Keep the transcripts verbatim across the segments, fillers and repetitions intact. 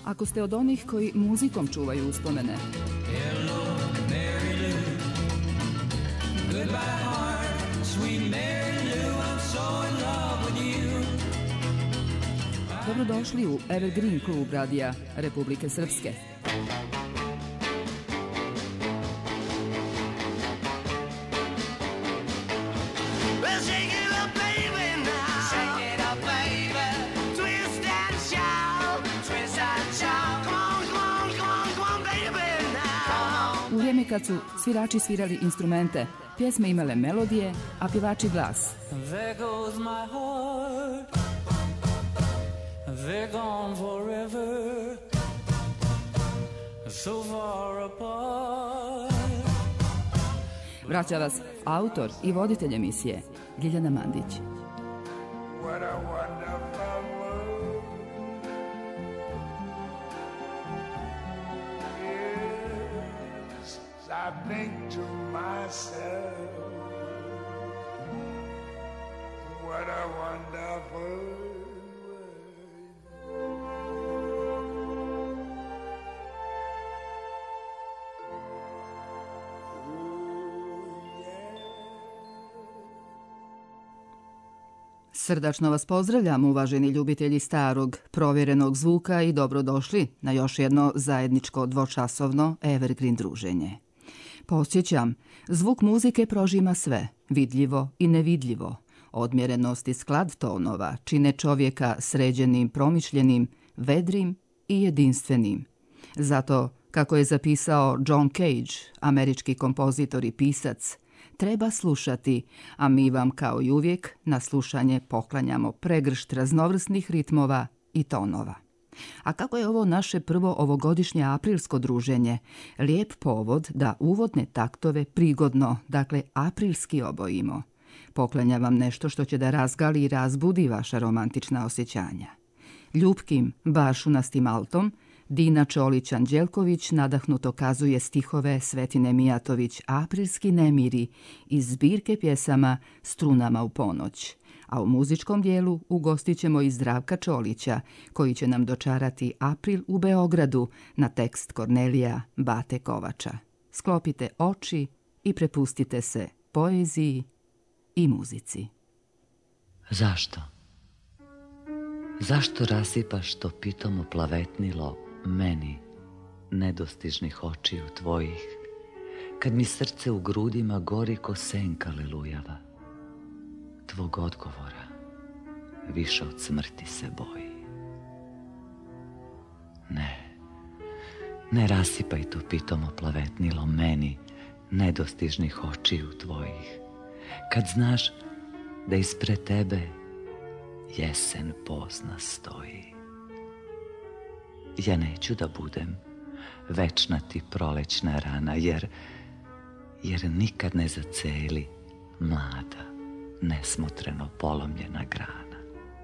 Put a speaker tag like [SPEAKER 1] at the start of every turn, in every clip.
[SPEAKER 1] ako ste od onih koji muzikom čuvaju uspomene.
[SPEAKER 2] Hello, Mary Lou. Goodbye, heart, sweet Mary Lou. I'm so in love with you.
[SPEAKER 1] Dobrodošli u Evergreen klub radija Republike Srpske. U vrijeme kad su svirači svirali instrumente, pjesme imale melodije, a pjevači glas.
[SPEAKER 2] There goes my heart. They're gone forever. So far apart.
[SPEAKER 1] Vraća vas autor i voditelj emisije, Ljiljana Mandić.
[SPEAKER 3] What a wonderful world. Yes, I think to myself, what a wonderful world.
[SPEAKER 1] Srdačno vas pozdravljam, uvaženi ljubitelji starog, provjerenog zvuka i dobrodošli na još jedno zajedničko dvočasovno Evergreen druženje. Podsjećam, zvuk muzike prožima sve, vidljivo i nevidljivo. Odmjerenost i sklad tonova čine čovjeka sređenim, promišljenim, vedrim i jedinstvenim. Zato, kako je zapisao John Cage, američki kompozitor i pisac, treba slušati, a mi vam kao i uvijek na slušanje poklanjamo pregršt raznovrsnih ritmova i tonova. A kako je ovo naše prvo ovogodišnje aprilsko druženje, lijep povod da uvodne taktove prigodno, dakle aprilski obojimo. Poklanja vam nešto što će da razgali i razbudi vaša romantična osjećanja. Ljupkim, bašunastim altom, Dina Čolić-Anđelković nadahnuto kazuje stihove Svetine Mijatović Aprilski nemiri iz zbirke pjesama Strunama u ponoć. A u muzičkom dijelu ugostit ćemo i Zdravka Čolića, koji će nam dočarati April u Beogradu na tekst Kornelija Bate Kovača. Sklopite oči i prepustite se poeziji i muzici.
[SPEAKER 4] Zašto? Zašto rasipaš to pitomo plavetnilo meni nedostižnih očiju tvojih, kad mi srce u grudima gori ko senka lelujava? Tvog odgovora više od smrti se boji. Ne, ne rasipaj to pitomo plavetnilo meni nedostižnih očiju tvojih, kad znaš da ispred tebe jesen pozna stoji. Ja neću da budem večna ti prolećna rana, jer, jer nikad ne zaceli mlada, nesmotreno polomljena grana.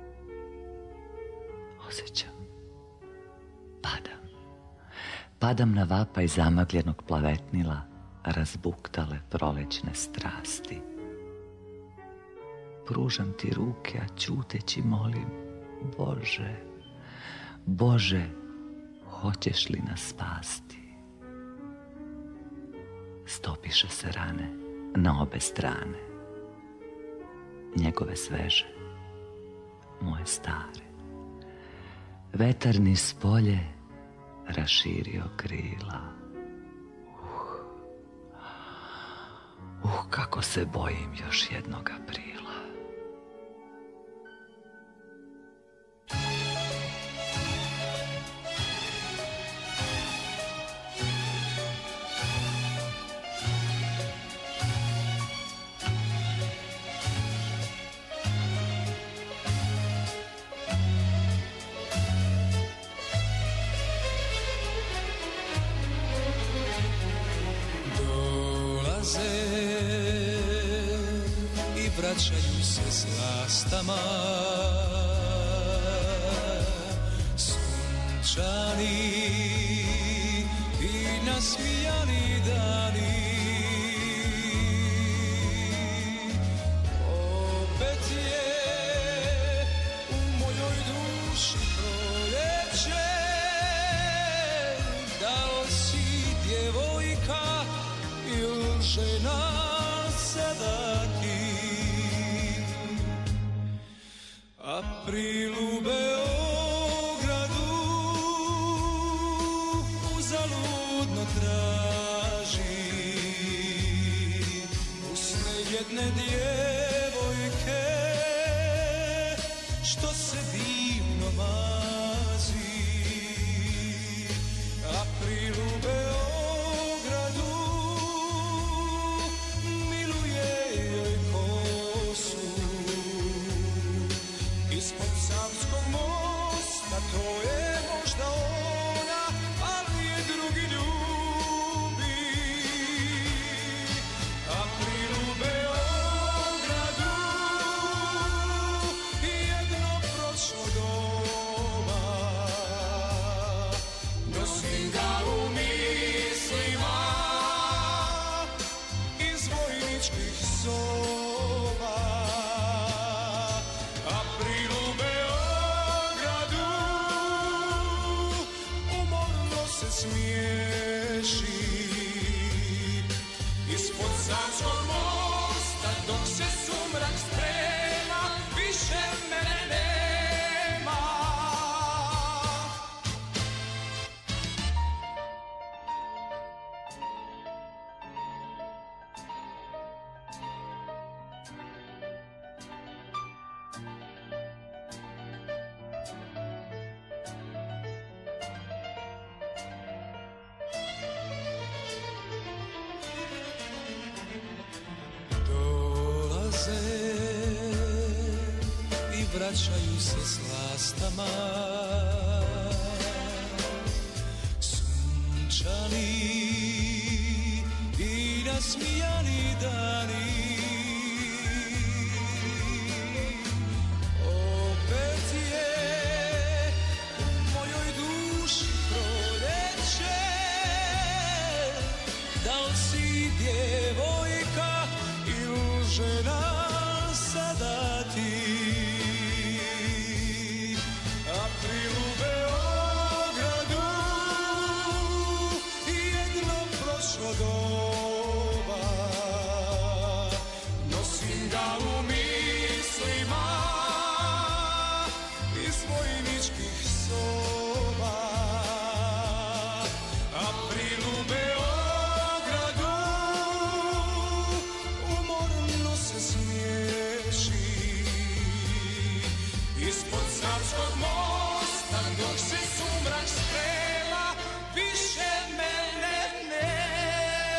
[SPEAKER 4] Osjećam, padam, padam na vapaj zamagljenog plavetnila razbuktale prolećne strasti. Pružam ti ruke, a ćuteći molim, Bože, Bože, hoćeš li nas spasti? Stopiše se rane na obe strane, njegove sveže, moje stare. Vetar niz polje raširio krila. Uh, uh, kako se bojim još jednog aprila.
[SPEAKER 2] Vraćaju se s lastama sunčani i nasmijani dani. Opet je u mojoj duši proljeće April u Beogradu uzaludno traži usne jedne djevojke što se divno mazi. April u Beogradu miluje joj kosu ispod Savskog mosta, to je možda ona, ali je drugi ljubi. April u Beogradu jedno prošlo doba, nosim ga u mislima iz vojničkih soba. April u Beogradu umorno se smiješi ispod Savskog mosta, dok se sumrak sprema, više mene nema. Dolaze i vraćaju se s lastama, sunčani i nasmijani dani. Opet je u mojoj duši proljeće, da li si djevojka ili žena sada ti. April u Beogradu jedno prošlo doba, nosim ga u mislima iz vojničkih soba. April u Beogradu umorno se smiješi ispod Savskog mosta, dok se sumrak sprema, više mene nema.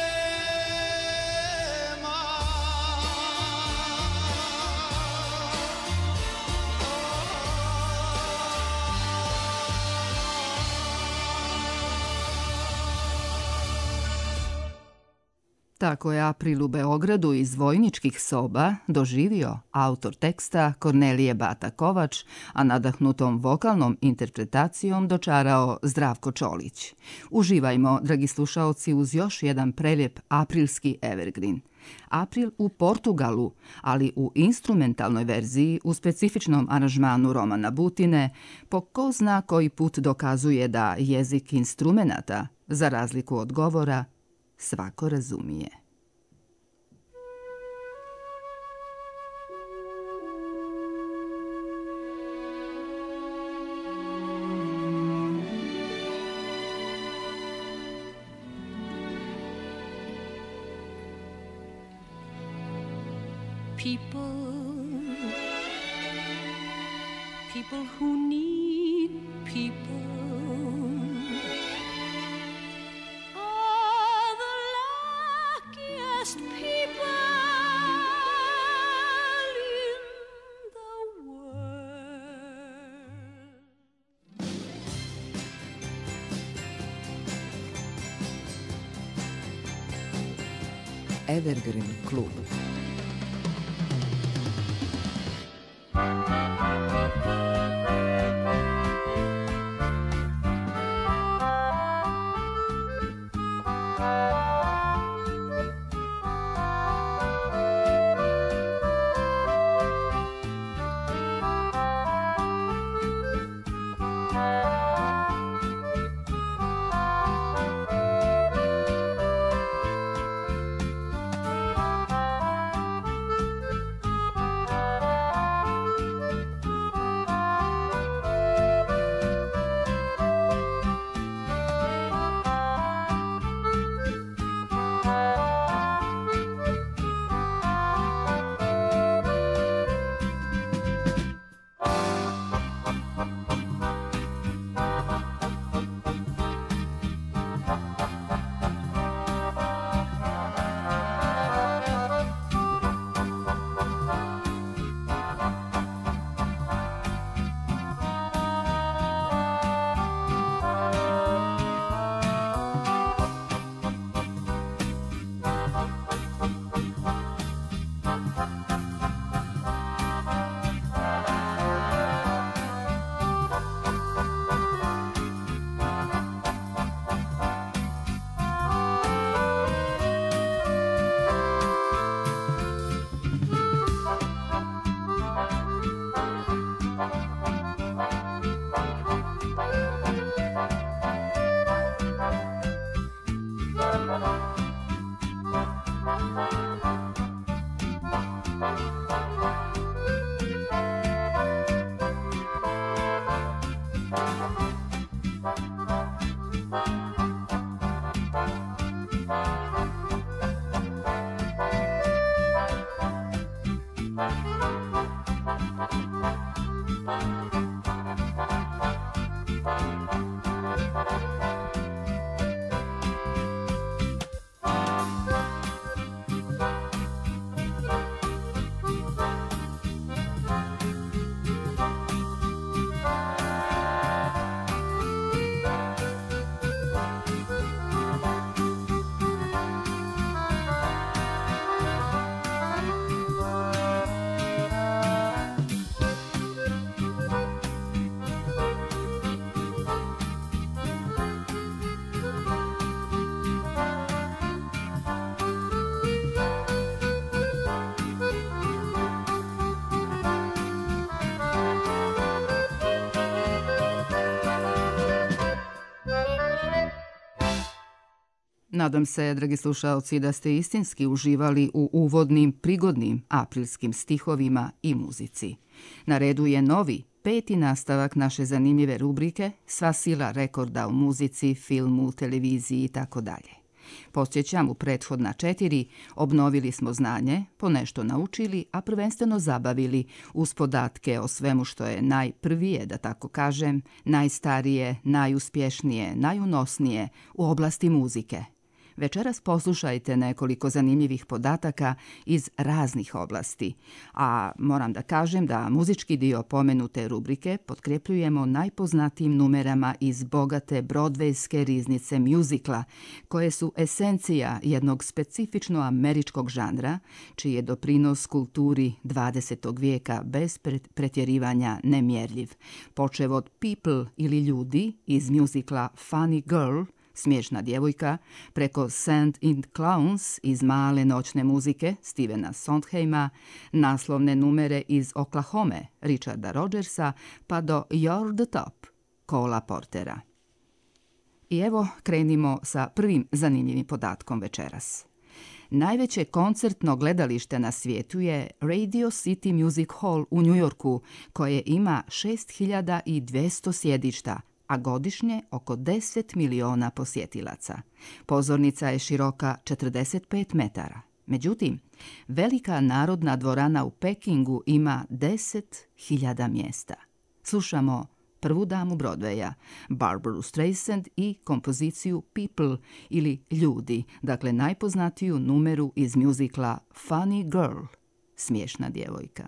[SPEAKER 1] Tako je April u Beogradu iz vojničkih soba doživio autor teksta Kornelije Bata Kovač, a nadahnutom vokalnom interpretacijom dočarao Zdravko Čolić. Uživajmo, dragi slušaoci, uz još jedan prelijep aprilski evergreen. April u Portugalu, ali u instrumentalnoj verziji u specifičnom aranžmanu Romana Butine, po ko zna koji put dokazuje da jezik instrumenata, za razliku od govora, svako razumije.
[SPEAKER 5] People, people who need people are the luckiest people in the world.
[SPEAKER 4] Evergreen klub.
[SPEAKER 1] Nadam se, dragi slušaoci, da ste istinski uživali u uvodnim, prigodnim aprilskim stihovima i muzici. Na redu je novi, peti nastavak naše zanimljive rubrike Sva sila rekorda u muzici, filmu, televiziji i tako dalje. Podsjećam, u prethodna četiri obnovili smo znanje, ponešto naučili, a prvenstveno zabavili uz podatke o svemu što je najprvije, da tako kažem, najstarije, najuspješnije, najunosnije u oblasti muzike. Večeras poslušajte nekoliko zanimljivih podataka iz raznih oblasti, a moram da kažem da muzički dio pomenute rubrike potkrepljujemo najpoznatijim numerama iz bogate brodvejske riznice mjuzikla, koje su esencija jednog specifično američkog žanra, čiji je doprinos kulturi dvadesetog vijeka bez pretjerivanja nemjerljiv. Počev od People ili ljudi iz mjuzikla Funny Girl, Smiješna djevojka, preko Sand and Clowns iz Male noćne muzike Stevena Sondheima, naslovne numere iz Oklahome Richarda Rodgersa, pa do You're the Top Cola Portera. I evo krenimo sa prvim zanimljivim podatkom večeras. Najveće koncertno gledalište na svijetu je Radio City Music Hall u Njujorku, koje ima šest hiljada dvjesto sjedišta, a godišnje oko deset miliona posjetilaca. Pozornica je široka četrdeset pet metara. Međutim, velika narodna dvorana u Pekingu ima deset hiljada mjesta. Slušamo prvu damu Broadwaya, Barbaru Streisand i kompoziciju People ili Ljudi, dakle najpoznatiju numeru iz mjuzikla Funny Girl, Smiješna djevojka.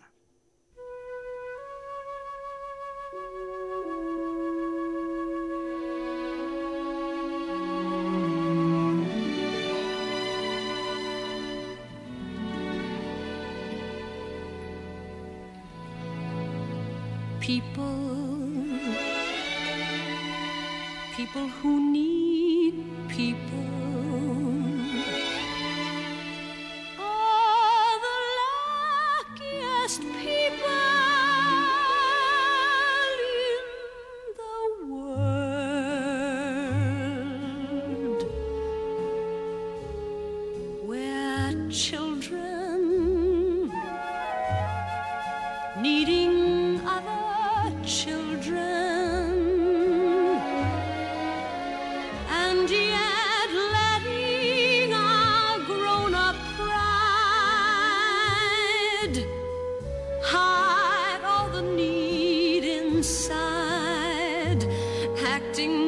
[SPEAKER 5] People, people who need people are the luckiest people in the world. Where children needing children and yet letting our grown-up pride hide all the need inside, acting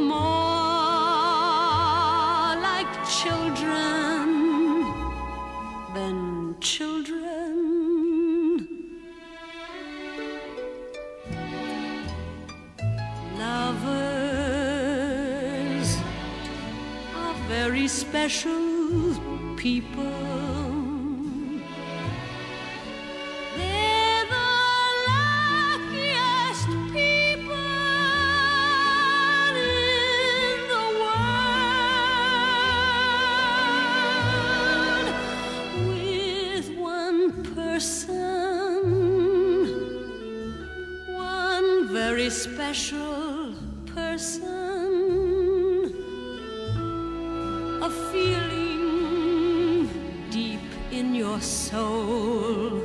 [SPEAKER 5] more like children than children. Very special people. They're the luckiest people in the world. With one person, one very special person, a feeling deep in your soul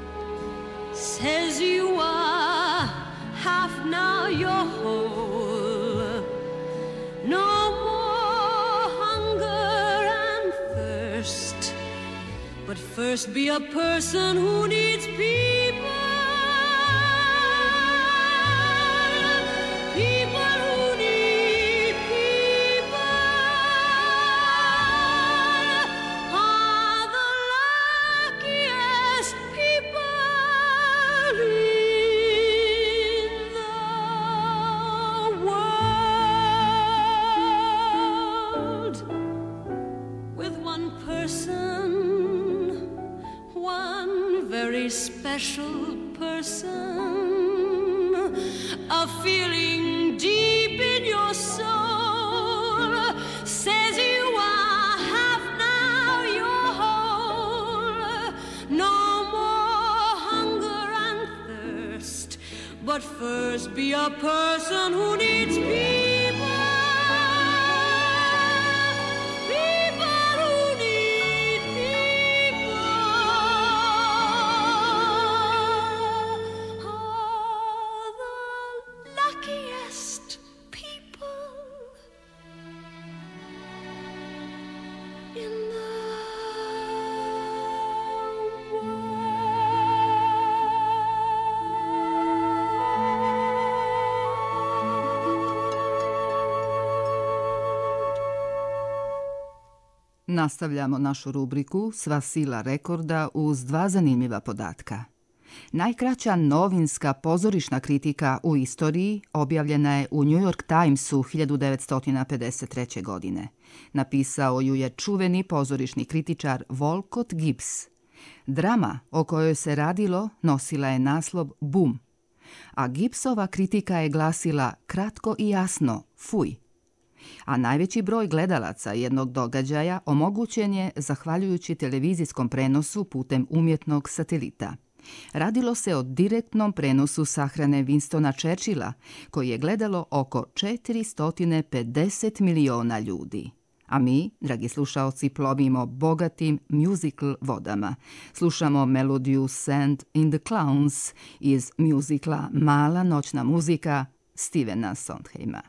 [SPEAKER 5] says you are half now you're whole. No more first be a person who needs people. People who need people are the luckiest people in the world. With one person, one very special person, a feeling deep in your soul says you are half now, you're whole. No more hunger and thirst, but first be a person who needs people. People who need people are the luckiest people in the
[SPEAKER 1] Nastavljamo našu rubriku Sva sila rekorda uz dva zanimljiva podatka. Najkraća novinska pozorišna kritika u istoriji objavljena je u New York Timesu hiljadu devetsto pedeset treće. godine. Napisao ju je čuveni pozorišni kritičar Wolcott Gibbs. Drama o kojoj se radilo nosila je naslov Bum, a Gibbsova kritika je glasila kratko i jasno fuj. A najveći broj gledalaca jednog događaja omogućen je zahvaljujući televizijskom prenosu putem umjetnog satelita. Radilo se o direktnom prenosu sahrane Winstona Churchilla, koji je gledalo oko četiristo pedeset miliona ljudi. A mi, dragi slušaoci, plovimo bogatim musical vodama. Slušamo melodiju Sand in the Clowns iz muzikla Mala noćna muzika Stevena Sondheima.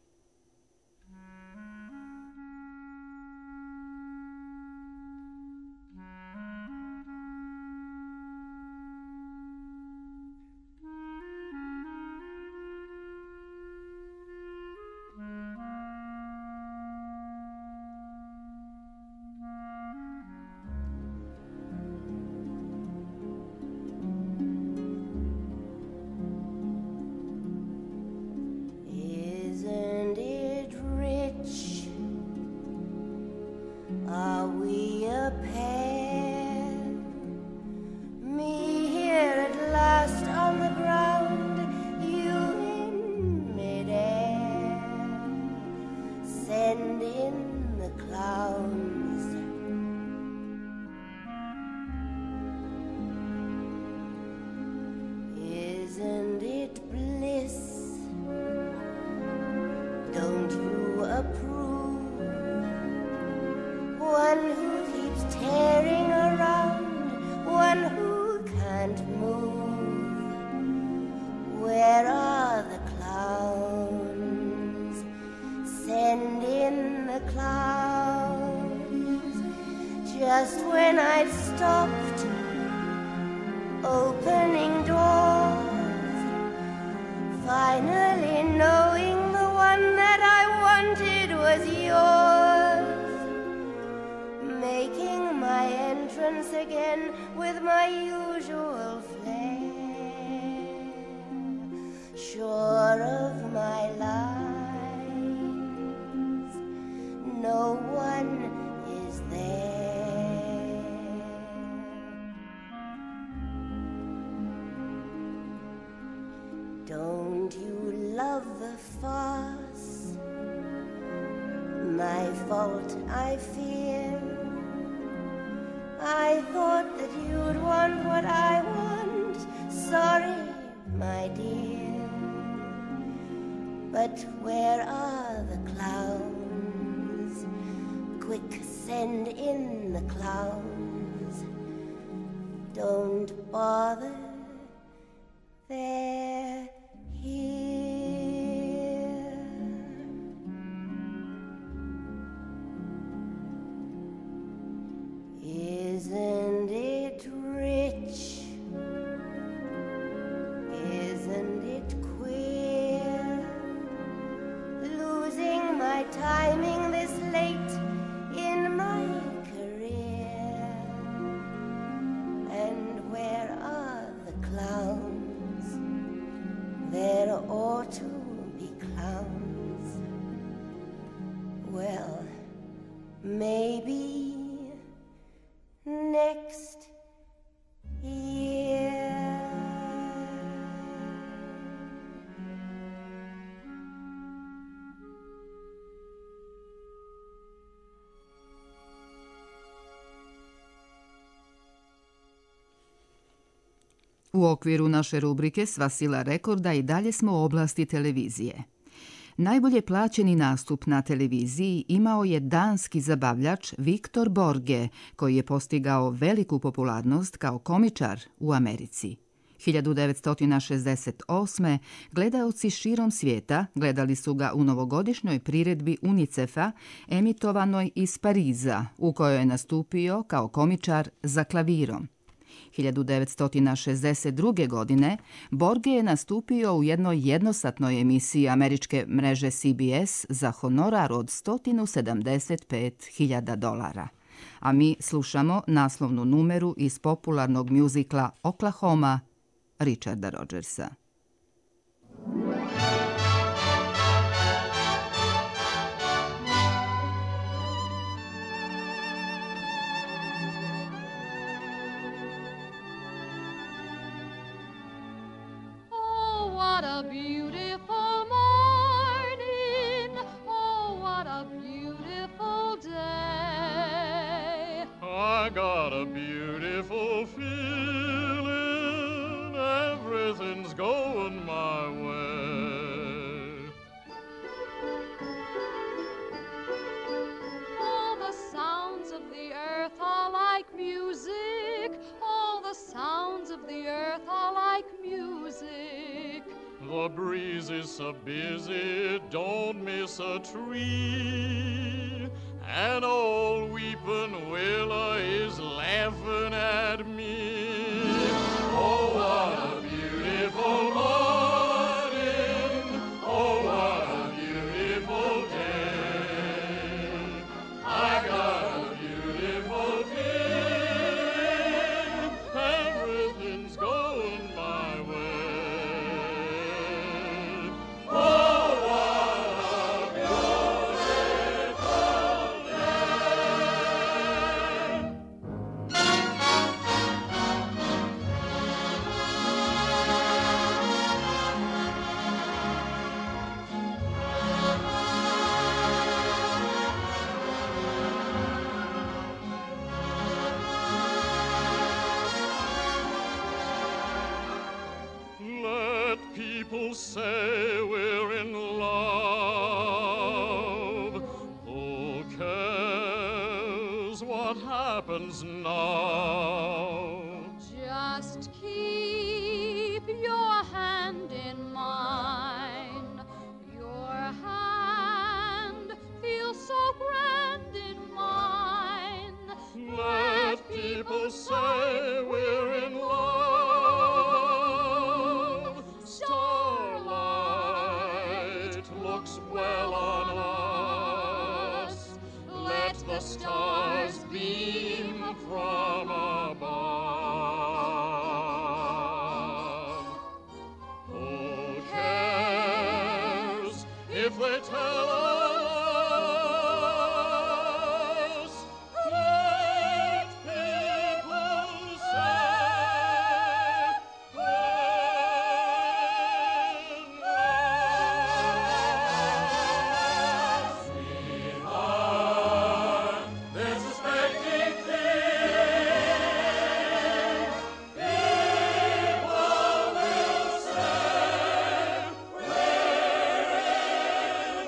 [SPEAKER 6] Isn't it rich? Are we a pair? Me here at last on the ground, you in midair. Send in the clowns. Isn't it bliss? Don't you approve? One who keeps tearing around, one who can't move. Where are the clowns? Send in the clowns. Just when I'd stopped opening doors, finally knowing the one that I wanted was yours, making my entrance again with my usual flair, sure of my lines, no one is there. Don't you love the farce? My fault, I fear. I thought that you'd want what I want. Sorry, my dear. But where are the clowns? Quick, send in the clowns. Don't bother, they're here. Isn't it maybe next year.
[SPEAKER 1] U okviru naše rubrike Sva sila rekorda i dalje smo u oblasti televizije. Najbolje plaćeni nastup na televiziji imao je danski zabavljač Viktor Borge, koji je postigao veliku popularnost kao komičar u Americi. hiljadu devetsto šezdeset osme. gledaoci širom svijeta gledali su ga u novogodišnjoj priredbi UNICEF-a emitovanoj iz Pariza, u kojoj je nastupio kao komičar za klavirom. hiljadu devetsto šezdeset druge. godine Borge je nastupio u jednoj jednosatnoj emisiji američke mreže C B S za honorar od sto sedamdeset pet hiljada dolara. A mi slušamo naslovnu numeru iz popularnog mjuzikla Oklahoma Richarda Rodgersa.
[SPEAKER 5] What a beautiful morning, oh, what a beautiful day.
[SPEAKER 7] I got a beautiful feeling, everything's going my way.
[SPEAKER 5] All the sounds of the earth are like music, all the sounds of the earth are like music.
[SPEAKER 7] The breeze is so busy, don't miss a tree. And old weeping willow is laughing at me. Oh, what a beautiful morning. Oh, what a beautiful day. I got a beautiful feeling, everything's going my way. People say we're in love. Who cares what happens now?
[SPEAKER 5] Just keep your hand in mine. Your hand feels so grand in mine.
[SPEAKER 7] Let people say we're in love. Starlight looks well on us. Let the stars beam from above. Who cares if they tell us? Let people say sweetheart, they're suspecting things. People will say we're in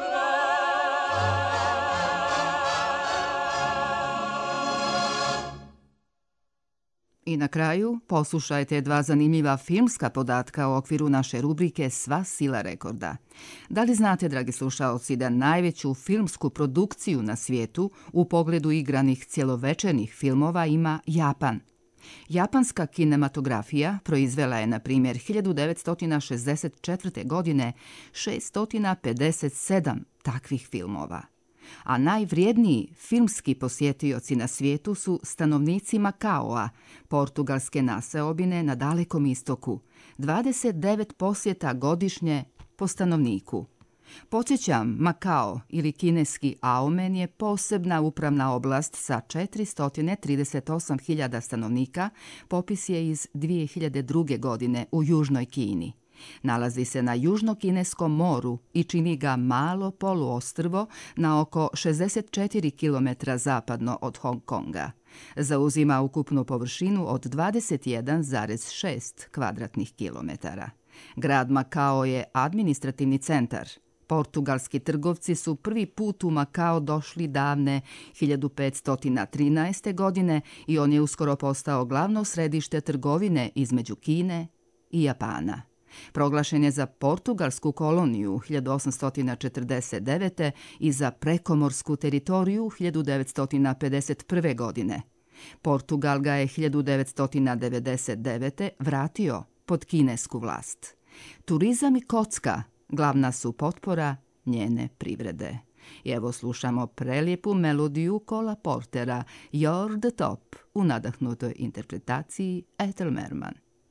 [SPEAKER 7] love.
[SPEAKER 1] I na kraju poslušajte dva zanimljiva filmska podatka u okviru naše rubrike Sva sila rekorda. Da li znate, dragi slušaoci, da najveću filmsku produkciju na svijetu u pogledu igranih cjelovečernih filmova ima Japan? Japanska kinematografija proizvela je, na primjer, hiljadu devetsto šezdeset četvrte. godine šesto pedeset sedam takvih filmova. A najvrijedniji filmski posjetioci na svijetu su stanovnici Makaoa, portugalske naseobine na Dalekom istoku, dvadeset devet posjeta godišnje po stanovniku. Podsjećam, Makao ili kineski Aomen je posebna upravna oblast sa četiristo trideset osam hiljada stanovnika, popis je iz dvije hiljade druge. godine u južnoj Kini. Nalazi se na Južno-Kineskom moru i čini ga malo poluostrvo na oko šezdeset četiri kilometra zapadno od Hong Konga. Zauzima ukupnu površinu od dvadeset jedan zarez šest kvadratnih kilometara. Grad Makao je administrativni centar. Portugalski trgovci su prvi put u Makao došli davne hiljadu petsto trinaeste. godine i on je uskoro postao glavno središte trgovine između Kine i Japana. Proglašen je za portugalsku koloniju hiljadu osamsto četrdeset devete. i za prekomorsku teritoriju hiljadu devetsto pedeset prve. godine. Portugal ga je hiljadu devetsto devedeset devete. vratio pod kinesku vlast. Turizam i kocka glavna su potpora njene privrede. I evo slušamo prelijepu melodiju Cola Portera You're the Top u nadahnutoj interpretaciji Ethel Merman.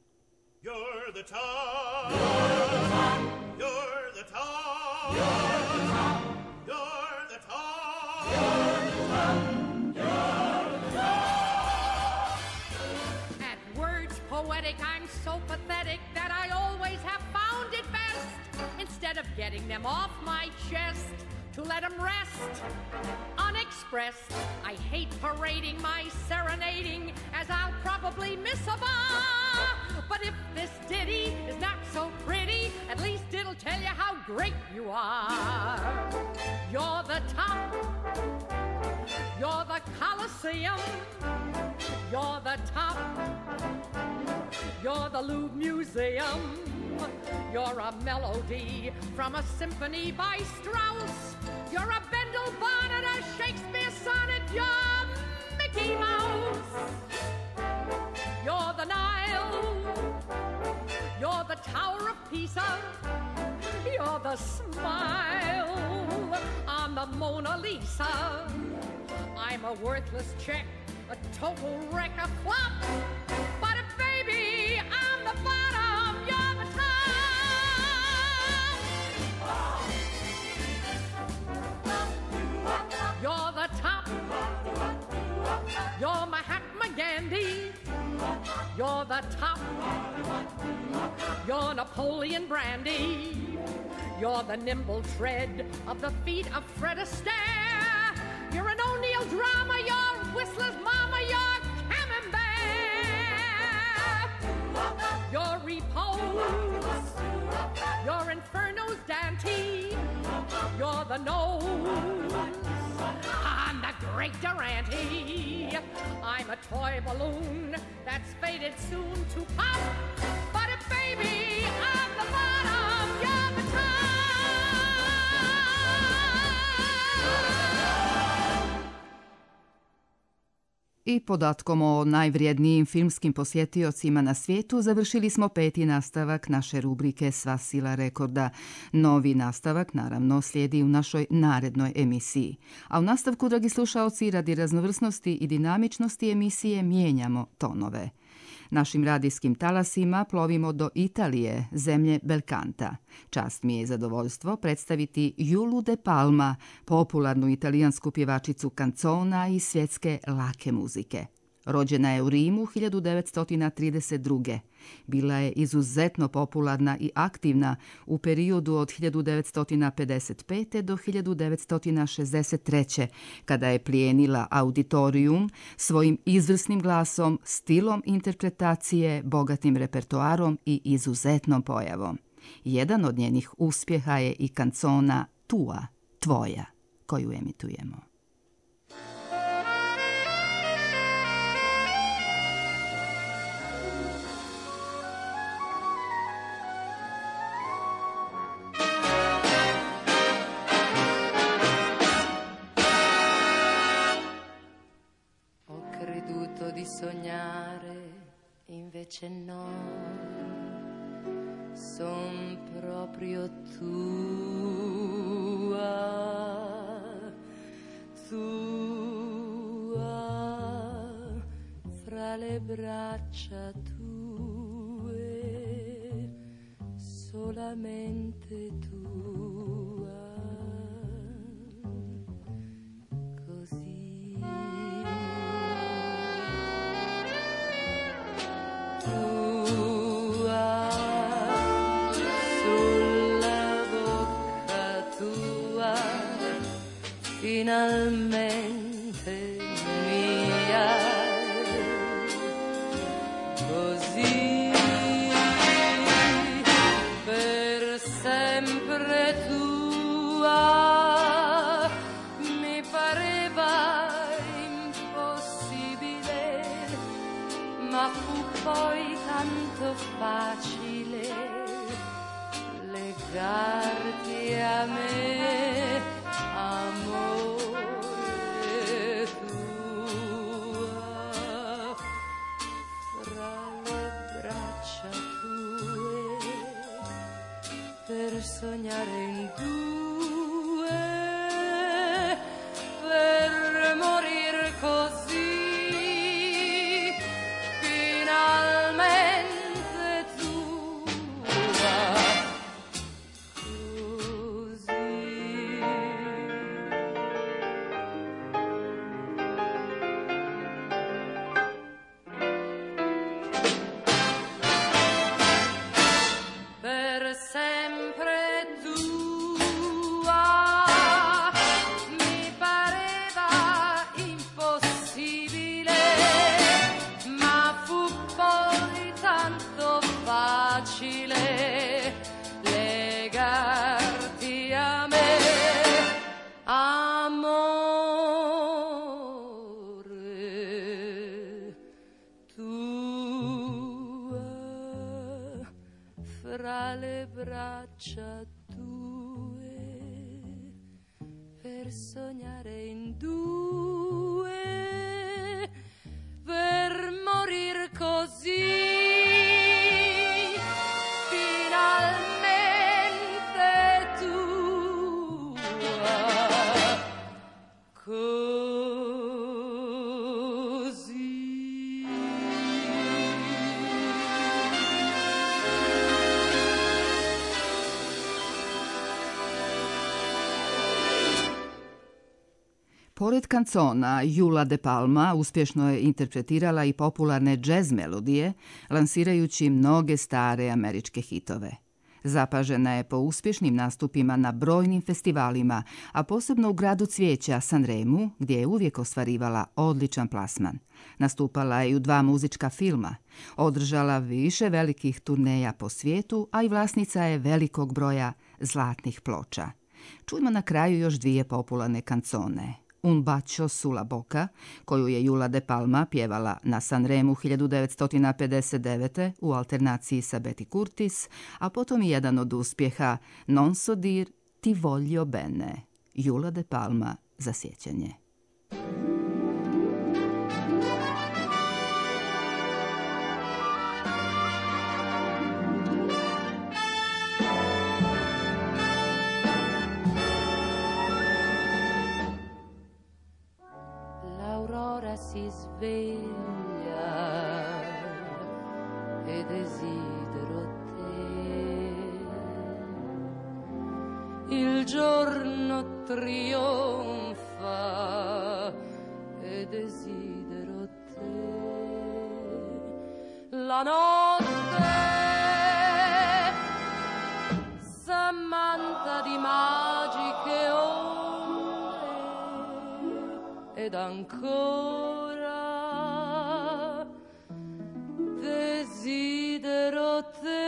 [SPEAKER 7] You're the top. You're the top. You're the top. You're the top. You're the top. You're the top. You're the top.
[SPEAKER 8] At words poetic, I'm so pathetic that I always have found it best, instead of getting them off my chest, to let them rest unexpressed. I hate parading my serenading, as I'll probably miss a bar. But if this ditty is not so pretty, at least it'll tell you how great you are. You're the top. You're the Colosseum. You're the top. You're the Louvre Museum. You're a melody from a symphony by Strauss. You're a Bendel Bonnet, a Shakespeare sonnet. You're Mickey Mouse. You're the Nile. You're the Tower of Pisa. You're the smile on the Mona Lisa. I'm a worthless check, a total wreck, a flop. But if baby, I'm the bottom, you're the top. You're the top. You're Mahatma Gandhi. You're the top. You're Napoleon Brandy. You're the nimble tread of the feet of Fred Astaire. You're an O'Neill drama. You're Whistler's mama. You're Camembert. You're Repose. You're Inferno's Dante. You're the nose. I'm the great Durante. I'm a toy balloon that's faded soon to pop. But if baby, I'm the bottom, you're the top.
[SPEAKER 1] I podatkom o najvrijednijim filmskim posjetiocima na svijetu završili smo peti nastavak naše rubrike Sva sila rekorda. Novi nastavak naravno slijedi u našoj narednoj emisiji. A u nastavku, dragi slušaoci, radi raznovrsnosti i dinamičnosti emisije mijenjamo tonove. Našim radijskim talasima plovimo do Italije, zemlje Belkanta. Čast mi je i zadovoljstvo predstaviti Julu De Palma, popularnu italijansku pjevačicu kancona i svjetske lake muzike. Rođena je u Rimu hiljadu devetsto trideset druge. Bila je izuzetno popularna i aktivna u periodu od hiljadu devetsto pedeset pete do hiljadu devetsto šezdeset treće. kada je plijenila auditorium svojim izvrsnim glasom, stilom interpretacije, bogatim repertoarom i izuzetnom pojavom. Jedan od njenih uspjeha je i kancona Tua, tvoja, koju emitujemo.
[SPEAKER 9] Di sognare, invece no, son proprio tua, tua, fra le braccia tue, solamente tua. finalmente mia, così per sempre tua. Mi pareva impossibile, ma fu poi tanto facile legarti a me, amore tua, fra le braccia tue, per sognare in due, per morir così, finalmente tua, così. Per sempre tua, mi pareva impossibile, ma fu poi tanto facile legarti a me, amore tua, fra le braccia tue, per sognare in due, per morir così, finalmente tua, così.
[SPEAKER 1] Pored kancona, Jula de Palma uspješno je interpretirala i popularne džez melodije, lansirajući mnoge stare američke hitove. Zapažena je po uspješnim nastupima na brojnim festivalima, a posebno u gradu cvijeća Sanremu, gdje je uvijek ostvarivala odličan plasman. Nastupala je i u dva muzička filma, održala više velikih turneja po svijetu, a i vlasnica je velikog broja zlatnih ploča. Čujmo na kraju još dvije popularne kancone. Un bacio sulla boca, koju je Jula de Palma pjevala na Sanremu hiljadu devetsto pedeset devete u alternaciji sa Betty Curtis, a potom i jedan od uspjeha Non so dir ti voglio bene, Jula de Palma za sjećanje.
[SPEAKER 9] Si sveglia e desidero te, il giorno trionfa e desidero te, la notte s'ammanta di magiche onde ed ancora desidero te.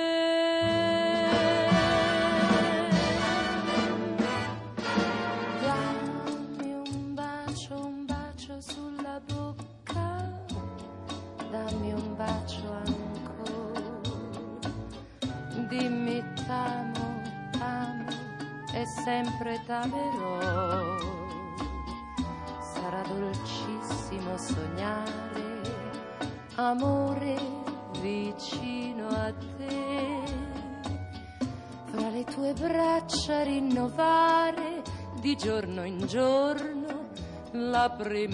[SPEAKER 9] Dammi un bacio, un bacio sulla bocca, dammi un bacio ancora, dimmi t'amo, amo e sempre t'amerò. Sarà dolcissimo sognare, amore vicino a te, fra le tue braccia rinnovare di giorno in giorno la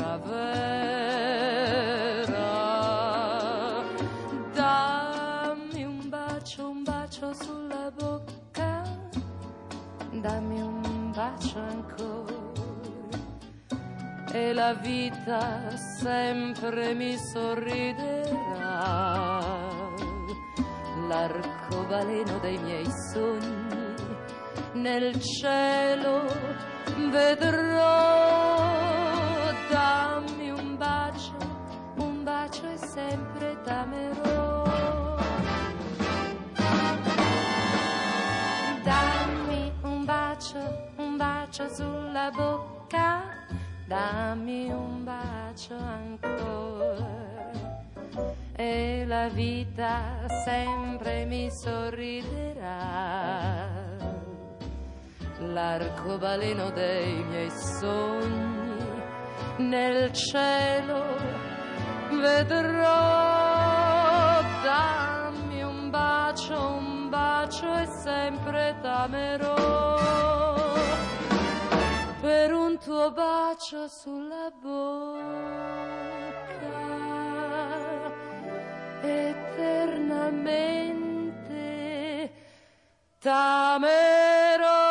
[SPEAKER 9] primavera. Dammi un bacio, un bacio sulla bocca, dammi un bacio ancora, e la vita sempre mi sorriderà. L'arcobaleno dei miei sogni nel cielo vedrò. Dammi un bacio, un bacio e sempre t'amerò. Dammi un bacio, un bacio sulla bocca, dammi un bacio ancora e la vita sempre mi sorriderà. L'arcobaleno dei miei sogni nel cielo vedrò. Dammi un bacio, un bacio e sempre t'amerò. Per un tuo bacio sulla bocca eternamente t'amerò.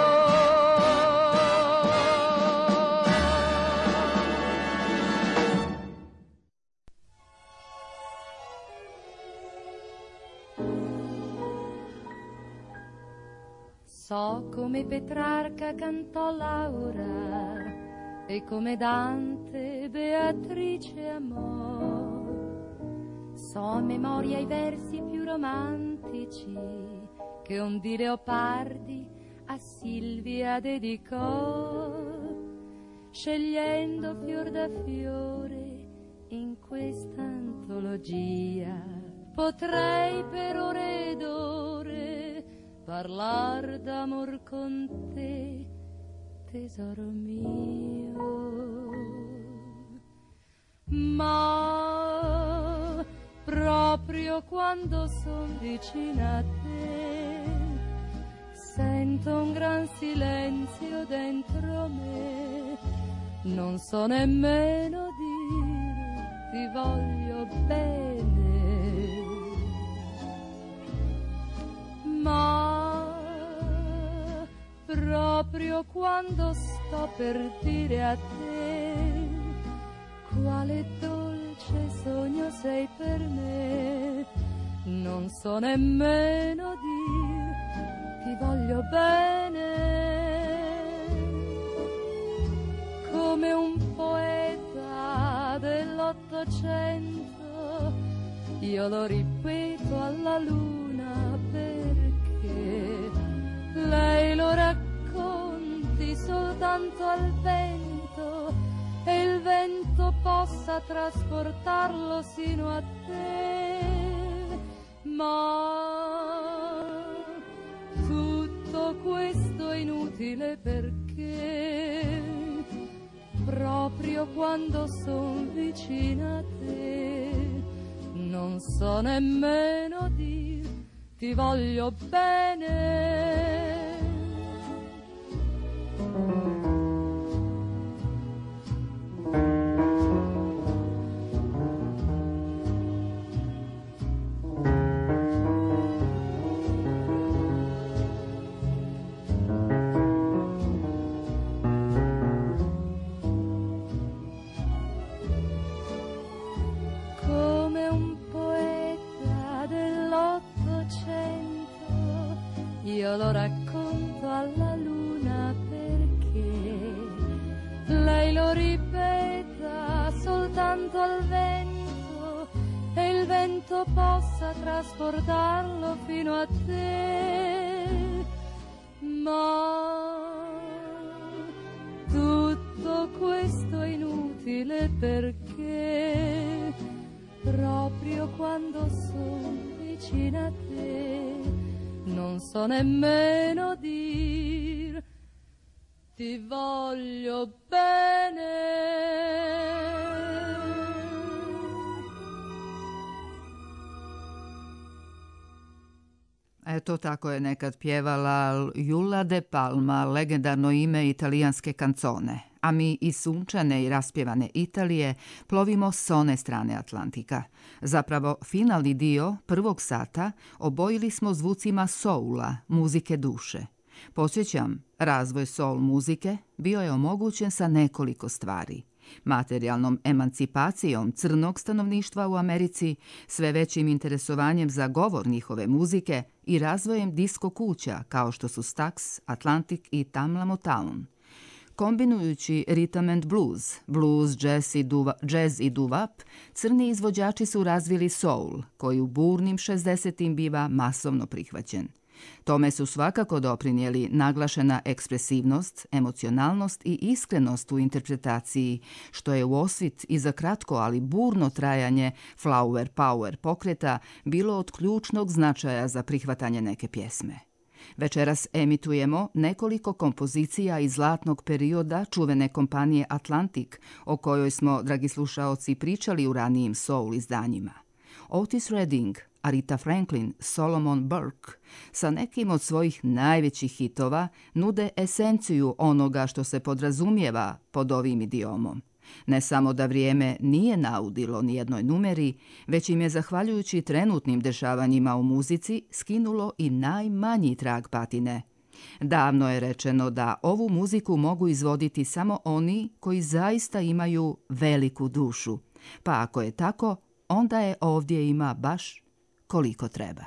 [SPEAKER 9] So come Petrarca cantò Laura e come Dante Beatrice amò. So a memoria i versi più romantici che un di Leopardi a Silvia dedicò, scegliendo fior da fiore in questa antologia. Potrei per ore ed ore parlar d'amor con te, tesoro mio, ma proprio quando son vicina a te sento un gran silenzio dentro me. Non so nemmeno dire ti voglio bene, ma proprio quando sto per dire a te quale dolce sogno sei per me, non so nemmeno dir ti voglio bene. Come un poeta dell'Ottocento io lo ripeto alla luna, perché lei lo racconti soltanto al vento e il vento possa trasportarlo sino a te. Ma tutto questo è inutile perché proprio quando son vicina a te non so nemmeno dir ti voglio bene. Io lo racconto alla luna perché lei lo ripeta soltanto al vento e il vento possa trasportarlo fino a te. Ma tutto questo è inutile perché proprio quando sono vicina a te non so nemmeno dir ti voglio bene.
[SPEAKER 1] Eto, tako je nekad pjevala Jula de Palma, legendarno ime italijanske kancone. A mi iz sunčane i raspjevane Italije plovimo s one strane Atlantika. Zapravo, finalni dio prvog sata obojili smo zvucima soula, muzike duše. Podsjećam, razvoj soul muzike bio je omogućen sa nekoliko stvari. Materijalnom emancipacijom crnog stanovništva u Americi, sve većim interesovanjem za govor njihove muzike i razvojem disko kuća kao što su Stax, Atlantic i Tamla Motown. Kombinujući rhythm and blues, blues, jazz i, duva, jazz i doo-wop, crni izvođači su razvili soul, koji u burnim šezdesetim biva masovno prihvaćen. Tome su svakako doprinijeli naglašena ekspresivnost, emocionalnost i iskrenost u interpretaciji, što je u osvit i za kratko, ali burno trajanje flower power pokreta bilo od ključnog značaja za prihvatanje neke pjesme. Večeras emitujemo nekoliko kompozicija iz zlatnog perioda čuvene kompanije Atlantic, o kojoj smo, dragi slušaoci, pričali u ranijim soul izdanjima. Otis Redding, Aretha Franklin, Solomon Burke sa nekim od svojih najvećih hitova nude esenciju onoga što se podrazumijeva pod ovim idiomom. Ne samo da vrijeme nije naudilo nijednoj numeri, već im je, zahvaljujući trenutnim dešavanjima u muzici, skinulo i najmanji trag patine. Davno je rečeno da ovu muziku mogu izvoditi samo oni koji zaista imaju veliku dušu. Pa ako je tako, onda je ovdje ima baš koliko treba.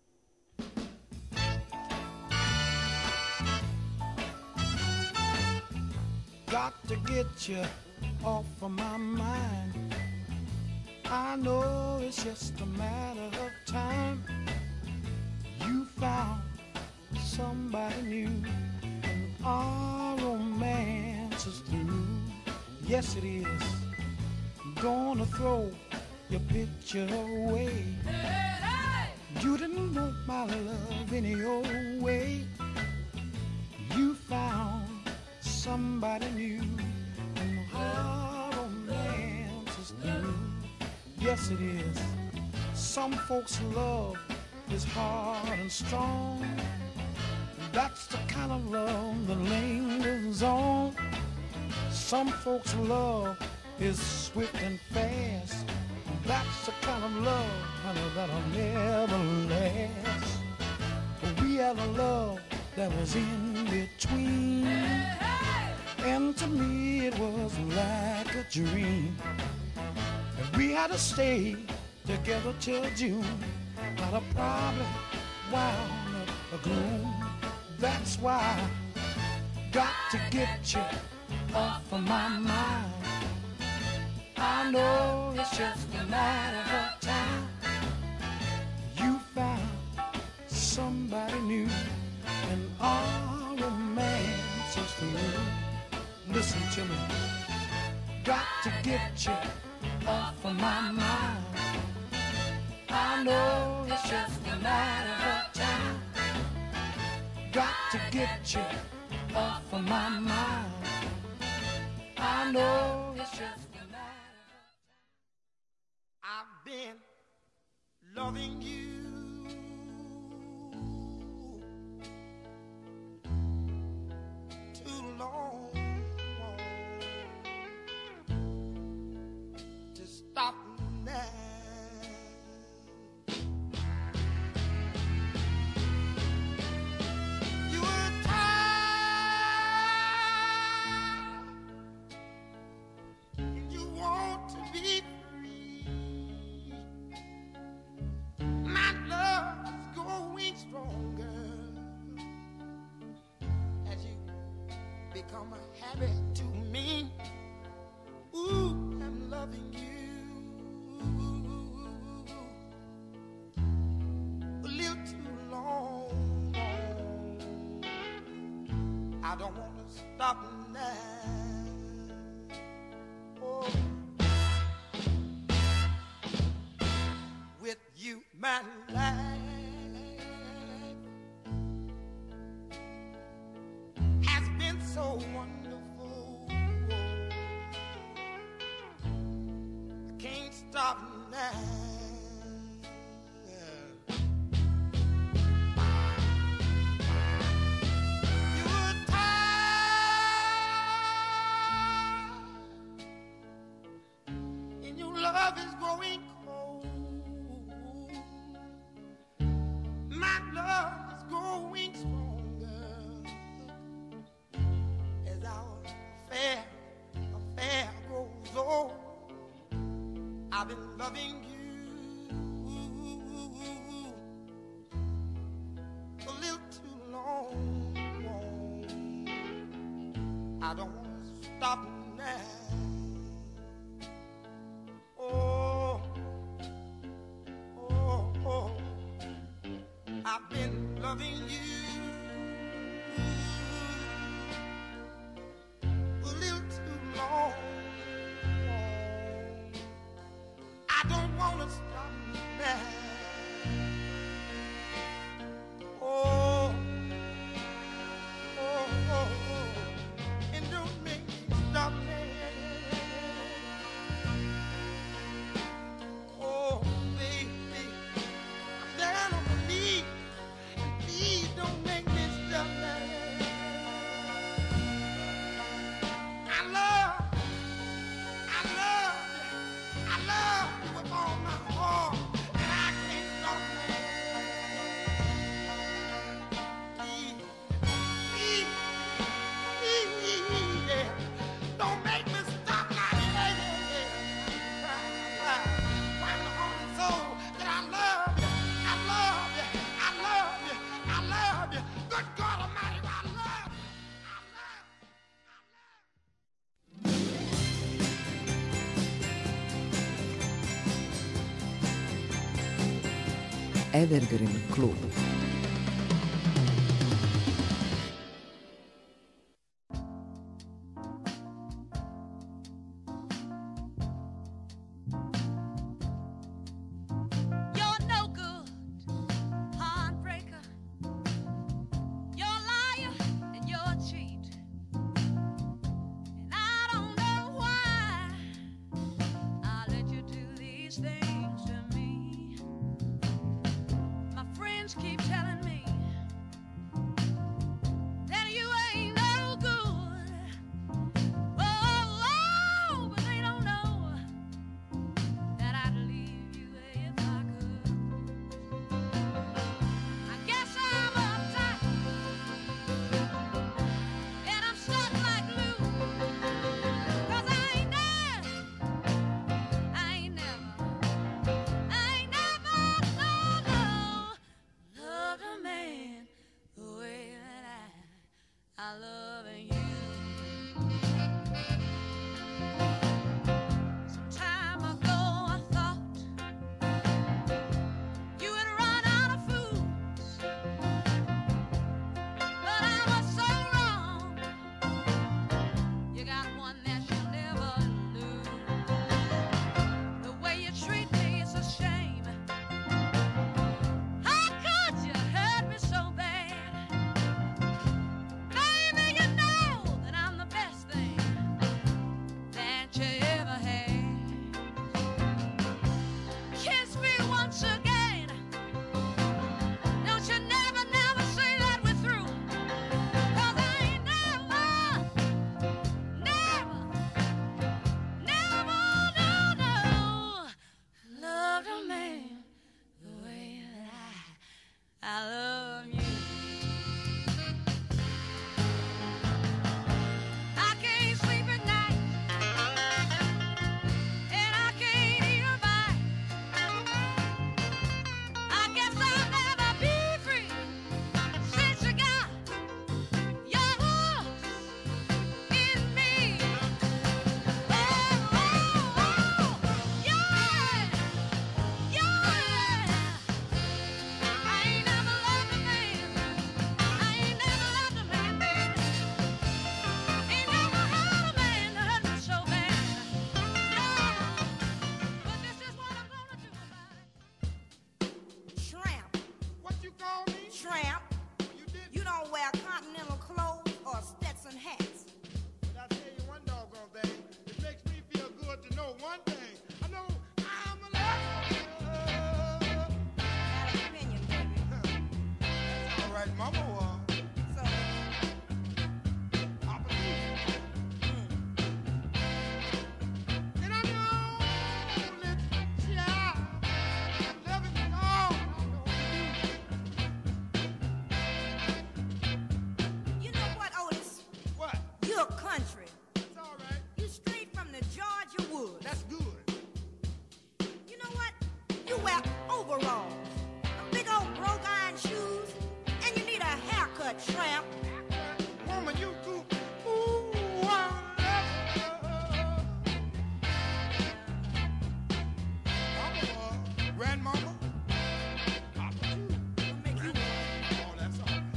[SPEAKER 3] Got to get you off of my mind. I know it's just a matter of time. You found somebody new and our romance is through. Yes, it is. Gonna throw your picture away. You didn't want my love any old way. You found somebody new and our romance is through. Yes, it is. Some folks' love is hard and strong. That's the kind of love that lingers on. Some folks' love is swift and fast. That's the kind of love, honey, that'll never last. But we had a love that was in between. And to me it was like a dream. And we had to stay together till June. Not a problem, wound up a gloom. That's why I got to get you off of my mind. I know it's just a matter of time. You found somebody new and our romance is through. Listen to me, got to get you off of my mind. I know it's just a matter of time. Got to get you off of my mind. I know it's just a matter of time. I've been loving you too long to stop now. Become a habit to me. Ooh, I'm loving you a little too long. I don't want to stop now. Oh, with you, my life so wonderful. I can't stop now. You're tired, and your love is growing cold. My love is growing strong. Affair, affair grows old. I've been loving you a little too long. I don't want
[SPEAKER 10] Evergreen klub.
[SPEAKER 11] You're no good, heartbreaker. You're a liar and you're a cheat. And I don't know why I let you do these things to me. My friends keep telling me that you ain't no good. Oh, oh, but they don't know that I'd leave you if I could. I guess I'm uptight and I'm stuck like glue. 'Cause I ain't never, I ain't never, I ain't never, no, no, loved a man the way that I, I love you. Some time ago I thought you had run out of fools, but I was so wrong. You got one that you'll never lose. The way you treat me is a shame. How could you hurt me so bad? Baby, you know that I'm the best thing that you ever had. Kiss me once again. Don't you never, never say that we're through. 'Cause I ain't never, never, never, no, no, loved a man the way that I, I love you. I can't sleep at night, and I can't eat a bite. I guess I'll never be free since you got your hooks in me. Oh, oh, oh, yeah, yeah. I ain't never loved a man. I ain't never loved a man, baby. Ain't never had a man that hurt me so bad. No, but this is what I'm gonna do about it.
[SPEAKER 3] Tramp. What you call me?
[SPEAKER 12] Tramp.
[SPEAKER 3] You did.
[SPEAKER 12] You don't wear continental clothes or Stetson hats.
[SPEAKER 3] But I tell you one doggone thing. It makes me feel good to know one thing. I know I'm a lover.
[SPEAKER 12] Got an opinion, baby.
[SPEAKER 3] That's all right, Mama was.
[SPEAKER 12] So,
[SPEAKER 3] Papa too. And I know that child loving me all I know
[SPEAKER 12] you know what, Otis?
[SPEAKER 3] what?
[SPEAKER 12] You're country.
[SPEAKER 3] It's all right.
[SPEAKER 12] You straight from the Georgia woods.
[SPEAKER 3] That's good.
[SPEAKER 12] You know what? You wear overalls, them big old broke iron shoes, and you need a haircut, tramp.
[SPEAKER 3] Woman, you cool. Ooh, I love Mama was. Grandmama. Papa too.
[SPEAKER 12] I'll make you
[SPEAKER 3] Oh, that's all right.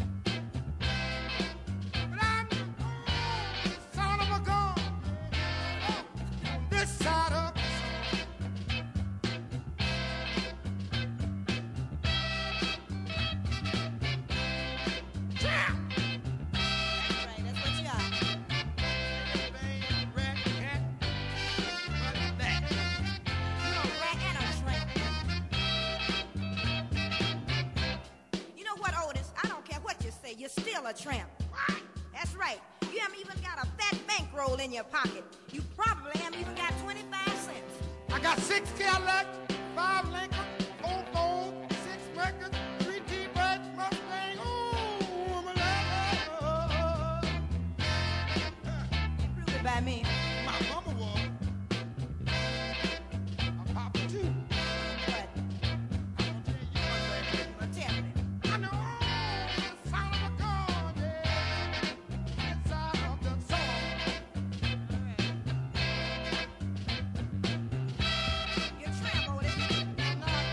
[SPEAKER 3] But I'm the only son of a gun on this side of the sun. Champ!
[SPEAKER 12] That's right, that's what you are.
[SPEAKER 3] Everything rat cat, but that.
[SPEAKER 12] You're a rat and a tramp. You know what, Otis? I don't care what you say, you're still a tramp.
[SPEAKER 3] What?
[SPEAKER 12] That's right. You haven't even got a fat bankroll in your pocket. You probably haven't even got twenty-five cents.
[SPEAKER 3] I got six Cadillac, five Lincoln, four Ford, six records, three T-Birds, Mustang. Ooh, I'm a lover.
[SPEAKER 12] Prove it by me.
[SPEAKER 3] My mama was. My papa too.
[SPEAKER 12] But
[SPEAKER 3] I'm gonna tell you one thing.
[SPEAKER 12] well, tell me.
[SPEAKER 3] I know the sound of a gun, yeah, inside of the soul.
[SPEAKER 12] You're a tramp, Otis.
[SPEAKER 3] Now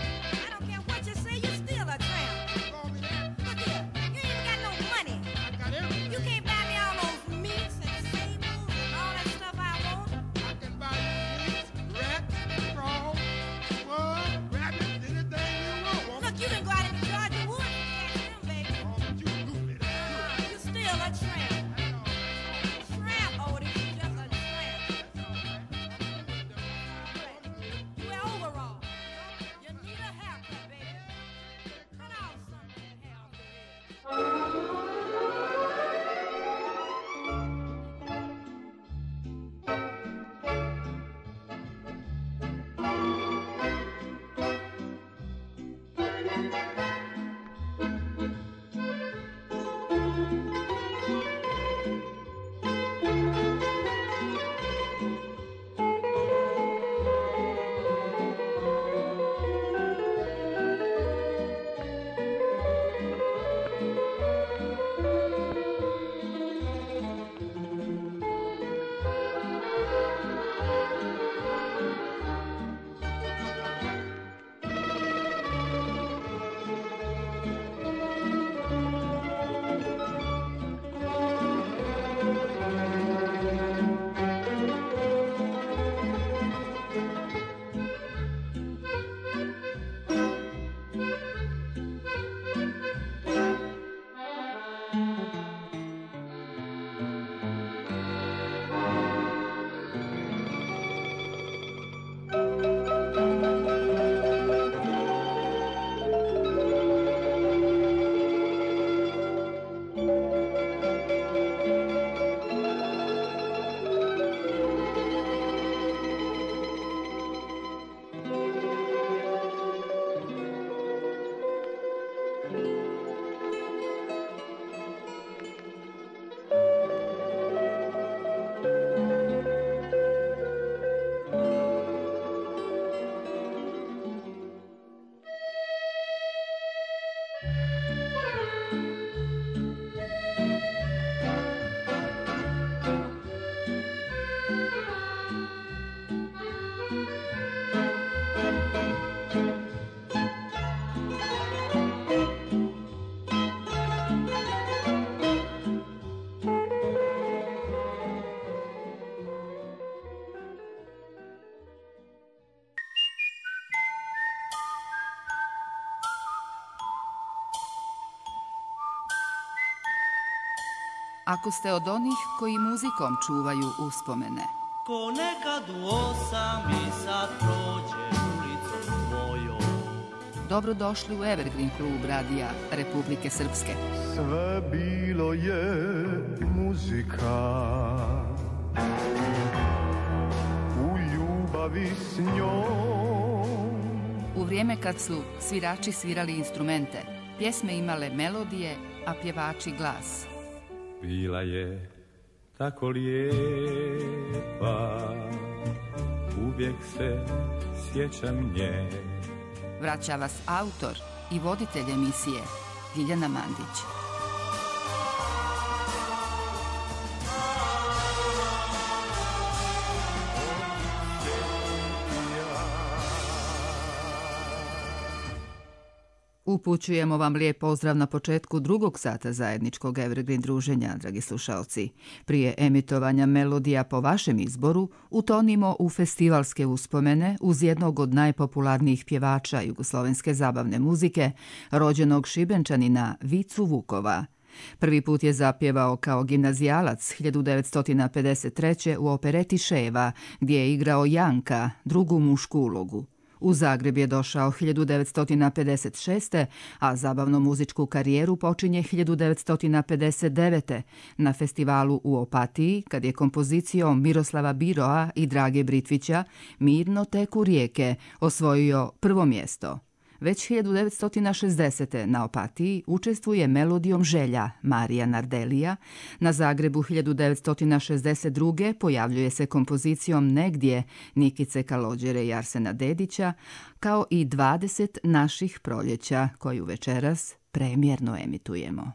[SPEAKER 1] ako ste od onih koji muzikom čuvaju uspomene.
[SPEAKER 10] Ko nekad u osam i sad prođe ulicom tvojom.
[SPEAKER 1] Dobrodošli u Evergreen klub radija Republike Srpske.
[SPEAKER 13] Sve bilo je muzika, u ljubavi s njom.
[SPEAKER 1] U vrijeme kad su svirači svirali instrumente, pjesme imale melodije, a pjevači glas.
[SPEAKER 14] Bila je tako lijepa, uvijek se sjećam nje.
[SPEAKER 1] Vraća vas autor i voditelj emisije Ljiljana Mandić. Upućujemo vam lijep pozdrav na početku drugog sata zajedničkog Evergreen druženja, dragi slušalci. Prije emitovanja melodija po vašem izboru, utonimo u festivalske uspomene uz jednog od najpopularnijih pjevača jugoslovenske zabavne muzike, rođenog Šibenčanina Vicu Vukova. Prvi put je zapjevao kao gimnazijalac hiljadu devetsto pedeset treće. u opereti Ševa, gdje je igrao Janka, drugu mušku ulogu. U Zagreb je došao hiljadu devetsto pedeset šeste. a zabavno muzičku karijeru počinje hiljadu devetsto pedeset devete. na festivalu u Opatiji, kad je kompozicijom Miroslava Biroa i Drage Britvića Mirno teku rijeke osvojio prvo mjesto. Već hiljadu devetsto šezdesete. na Opatiji učestvuje melodijom Želja Marija Nardelija. Na Zagrebu hiljadu devetsto šezdeset druge. pojavljuje se kompozicijom Negdje Nikice Kalođere i Arsena Dedića, kao i dvadeset naših proljeća, koju večeras premijerno emitujemo.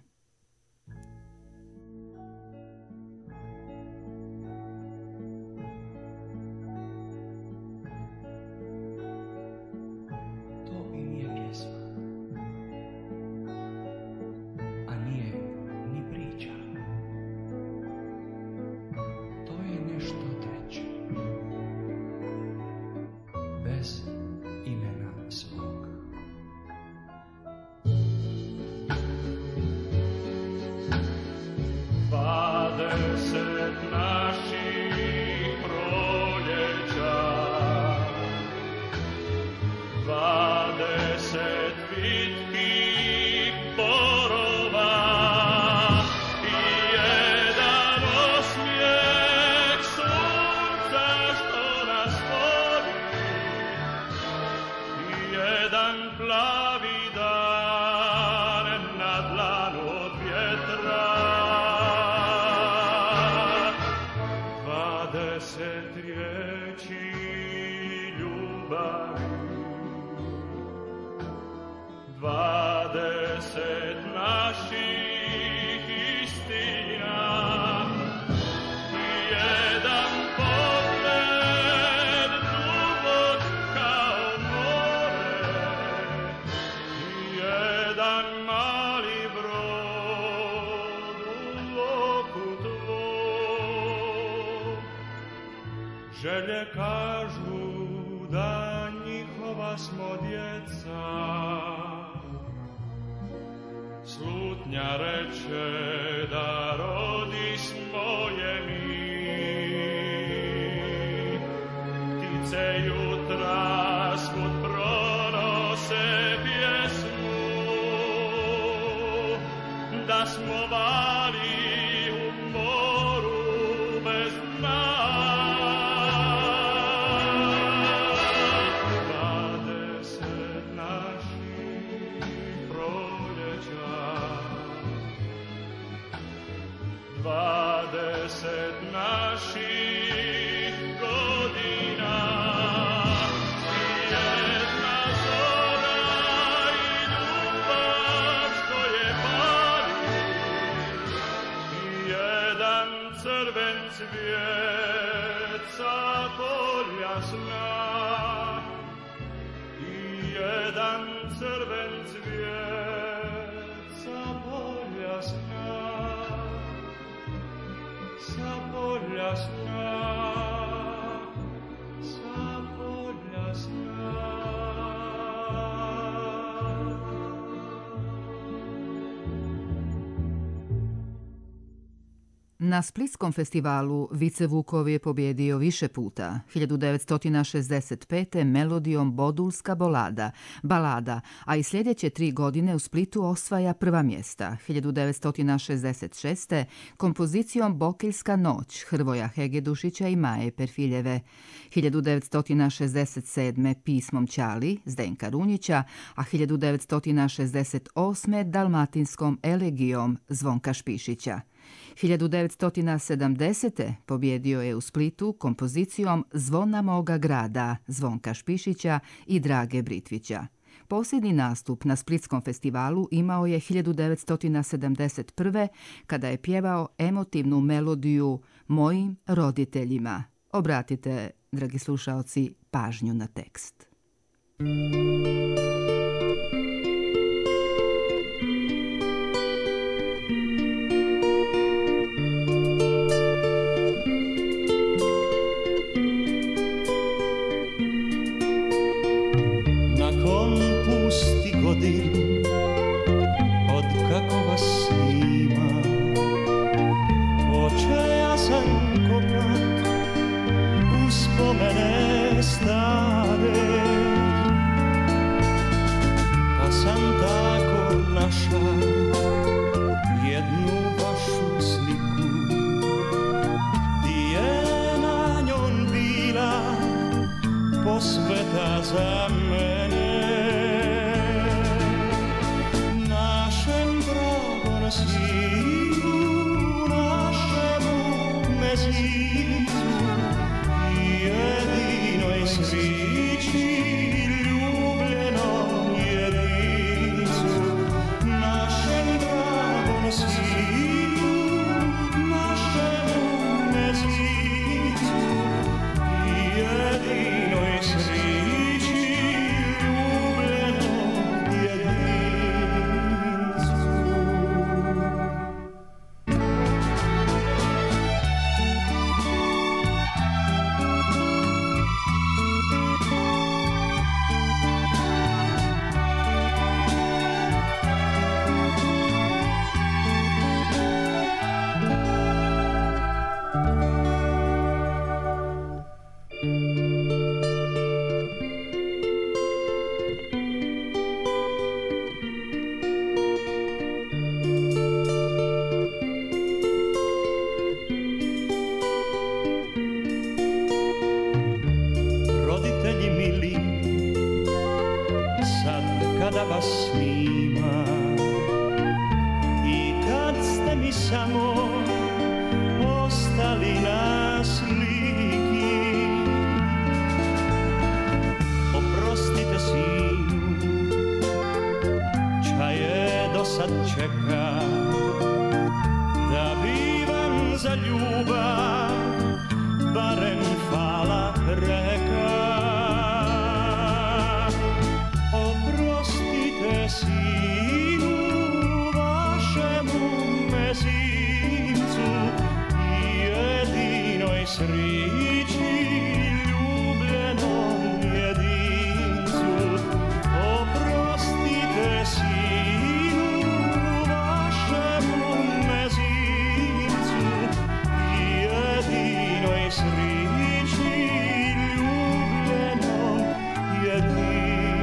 [SPEAKER 15] Želje kažu da njihova smo djeca, slutnja reče da rodismo je mi. Ptice jutra svud pronose pjesmu, da smo vali u moru bez dna. Dvadeset naših godina i jedna zora i ljubav što je pali i jedan crven cvijet sa polja sna i jedan crven cvijet sa polja sna. Sa polja sna, sa polja sna.
[SPEAKER 1] Na Splitskom festivalu Vice Vukov je pobjedio više puta. hiljadu devetsto šezdeset pete. melodijom Bodulska bolada, balada, a i sljedeće tri godine u Splitu osvaja prva mjesta. hiljadu devetsto šezdeset šeste. kompozicijom Bokeljska noć Hrvoja Hegedušića i Maje Perfiljeve. hiljadu devetsto šezdeset sedme. Pismom Ćali Zdenka Runjića, a hiljadu devetsto šezdeset osme. Dalmatinskom elegijom Zvonka Špišića. hiljadu devetsto sedamdesete. pobjedio je u Splitu kompozicijom Zvona moga grada Zvonka Špišića i Drage Britvića. Posljednji nastup na Splitskom festivalu imao je hiljadu devetsto sedamdeset prve. kada je pjevao emotivnu melodiju Mojim roditeljima. Obratite, dragi slušaoci, pažnju na tekst.
[SPEAKER 10] Godin, od kako vas ima, očeja sam kopat uspomene stare, pa sam tako našla jednu vašu sliku, di je na njom bila posveta za mene. Sinu našemu mezicu i jedinoj srići ljubljenom jedincu, našem dragom sinu, našemu mezicu i jedinoj srići ljubljenom jedincu. Kada vas snima i kad ste mi samo ostali na sliki, oprostite sinu, čaje do sad čeka, da bi vam za ljubav barem hvala reka. Sinu vašemu mezincu i jedinoj srići ljubljenom jedincu, oprostite sinu vašemu mezincu i jedinoj srići ljubljenom jedincu.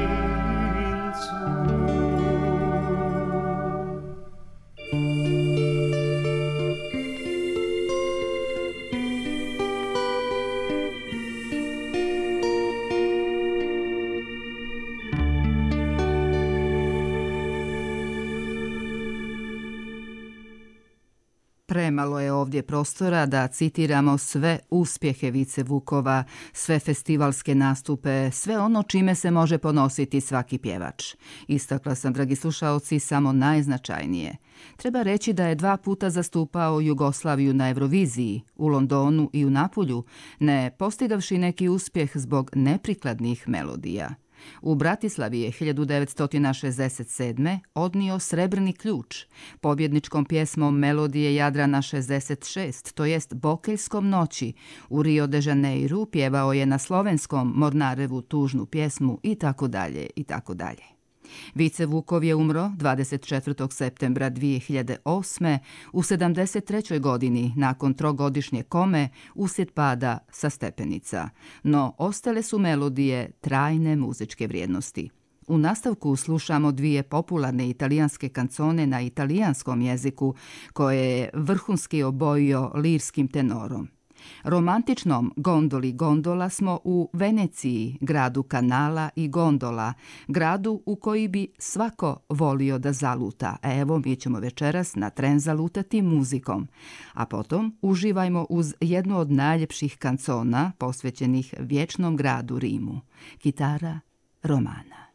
[SPEAKER 1] Premalo je ovdje prostora da citiramo sve uspjehe Vice Vukova, sve festivalske nastupe, sve ono čime se može ponositi svaki pjevač. Istakla sam, dragi slušaoci, samo najznačajnije. Treba reći da je dva puta zastupao Jugoslaviju na Euroviziji, u Londonu i u Napulju, ne postigavši neki uspjeh zbog neprikladnih melodija. U Bratislavi je hiljadu devetsto šezdeset sedme. odnio Srebrni ključ, pobjedničkom pjesmom Melodije Jadrana šezdeset šest, to jest Bokeljskom noći. U Rio de Janeiru pjevao je na slovenskom Mornarevu tužnu pjesmu i tako dalje i tako dalje. Vice Vukov je umro dvadeset četvrtog septembra dvije hiljade osme u sedamdeset trećoj godini nakon trogodišnje kome uslijed pada sa stepenica, no ostale su melodije trajne muzičke vrijednosti. U nastavku slušamo dvije popularne italijanske kancone na italijanskom jeziku koje je vrhunski obojio lirskim tenorom. Romantičnom Gondoli gondola smo u Veneciji, gradu kanala i gondola, gradu u koji bi svako volio da zaluta, a evo mi ćemo večeras na tren zalutati muzikom. A potom uživajmo uz jednu od najljepših kancona posvećenih vječnom gradu Rimu, Kitara Romana.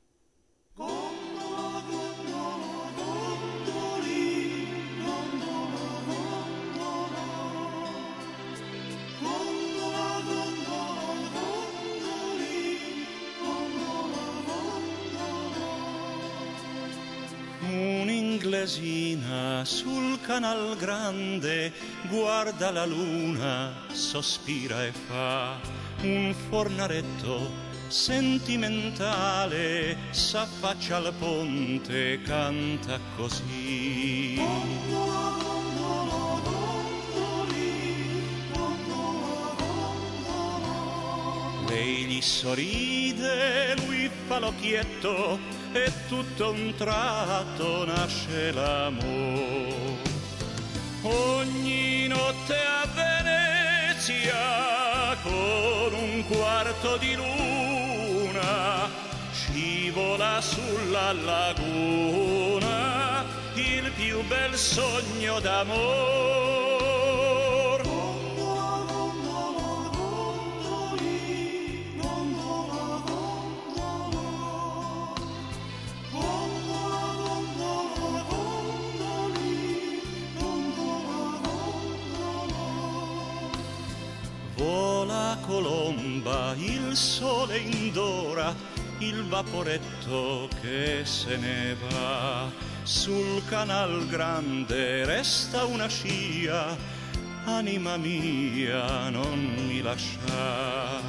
[SPEAKER 10] Un'inglesina sul canal grande guarda la luna, sospira e fa un fornaretto sentimentale, s'affaccia al ponte, canta così. Lei gli sorride, lui fa l'occhietto e tutto un tratto nasce l'amor. Ogni notte a Venezia con un quarto di luna scivola sulla laguna il più bel sogno d'amor. Vola colomba, il sole indora, il vaporetto che se ne va. Sul canal grande resta una scia, anima mia non mi lasciar.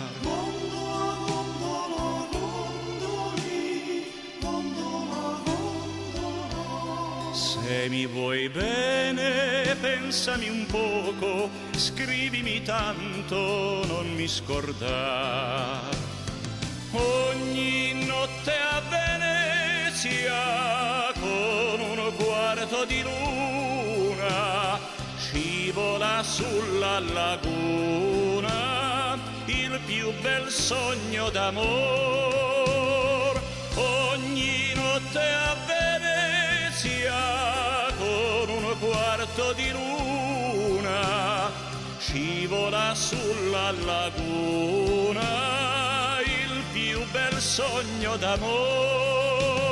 [SPEAKER 10] Se mi vuoi bene, pensami un poco, scrivimi tanto, non mi scordar. Ogni notte a Venezia con un quarto di luna scivola sulla laguna il più bel sogno d'amor. Ogni notte a Venezia con un quarto di luna scivola sulla laguna il più bel sogno d'amor.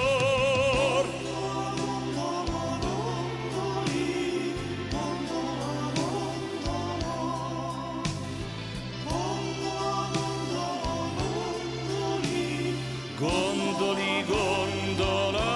[SPEAKER 10] Gondoli, gondola.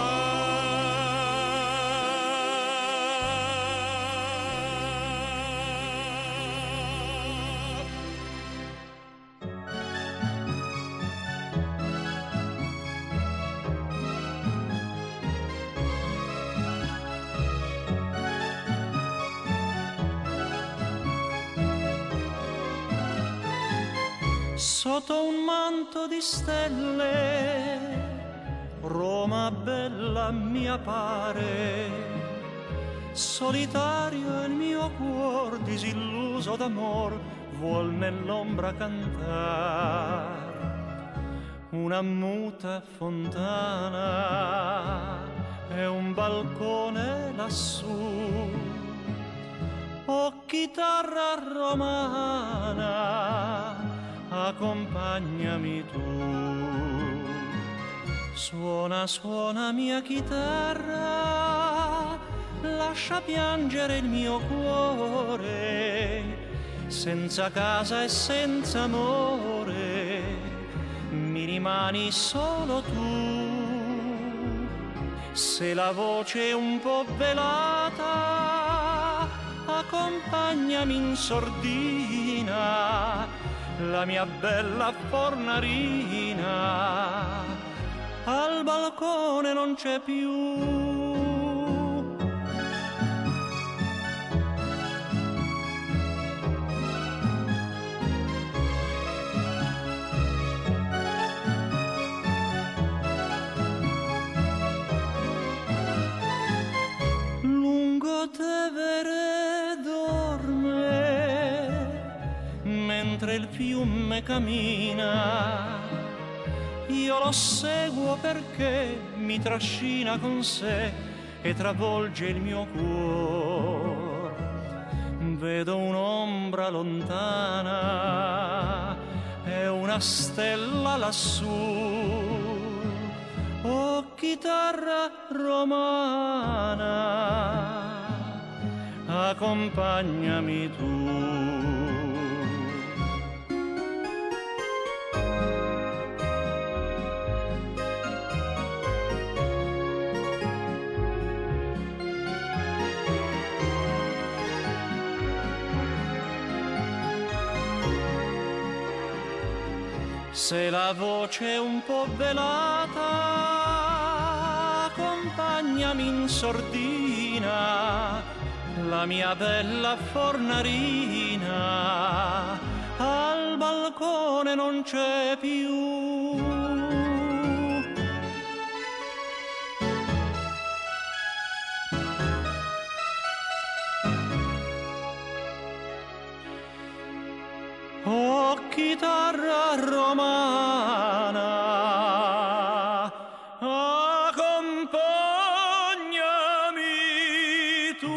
[SPEAKER 10] Sotto un manto di stelle, Roma bella mi appare, solitario il mio cuor disilluso d'amor vuol nell'ombra cantar. Una muta fontana e un balcone lassù, oh chitarra romana, accompagnami tu. Suona, suona mia chitarra, lascia piangere il mio cuore, senza casa e senza amore, mi rimani solo tu. Se la voce è un po' velata, accompagnami in sordina, la mia bella fornarina, al balcone non c'è più. Tevere dorme mentre il fiume cammina, io lo seguo perché mi trascina con sé e travolge il mio cuore. Vedo un'ombra lontana e una stella lassù. Oh, chitarra romana, accompagnami tu. Se la voce è un po' velata, accompagnami in sordina, la mia bella fornarina, al balcone non c'è più. Oh, chitarra romana, accompagnami tu.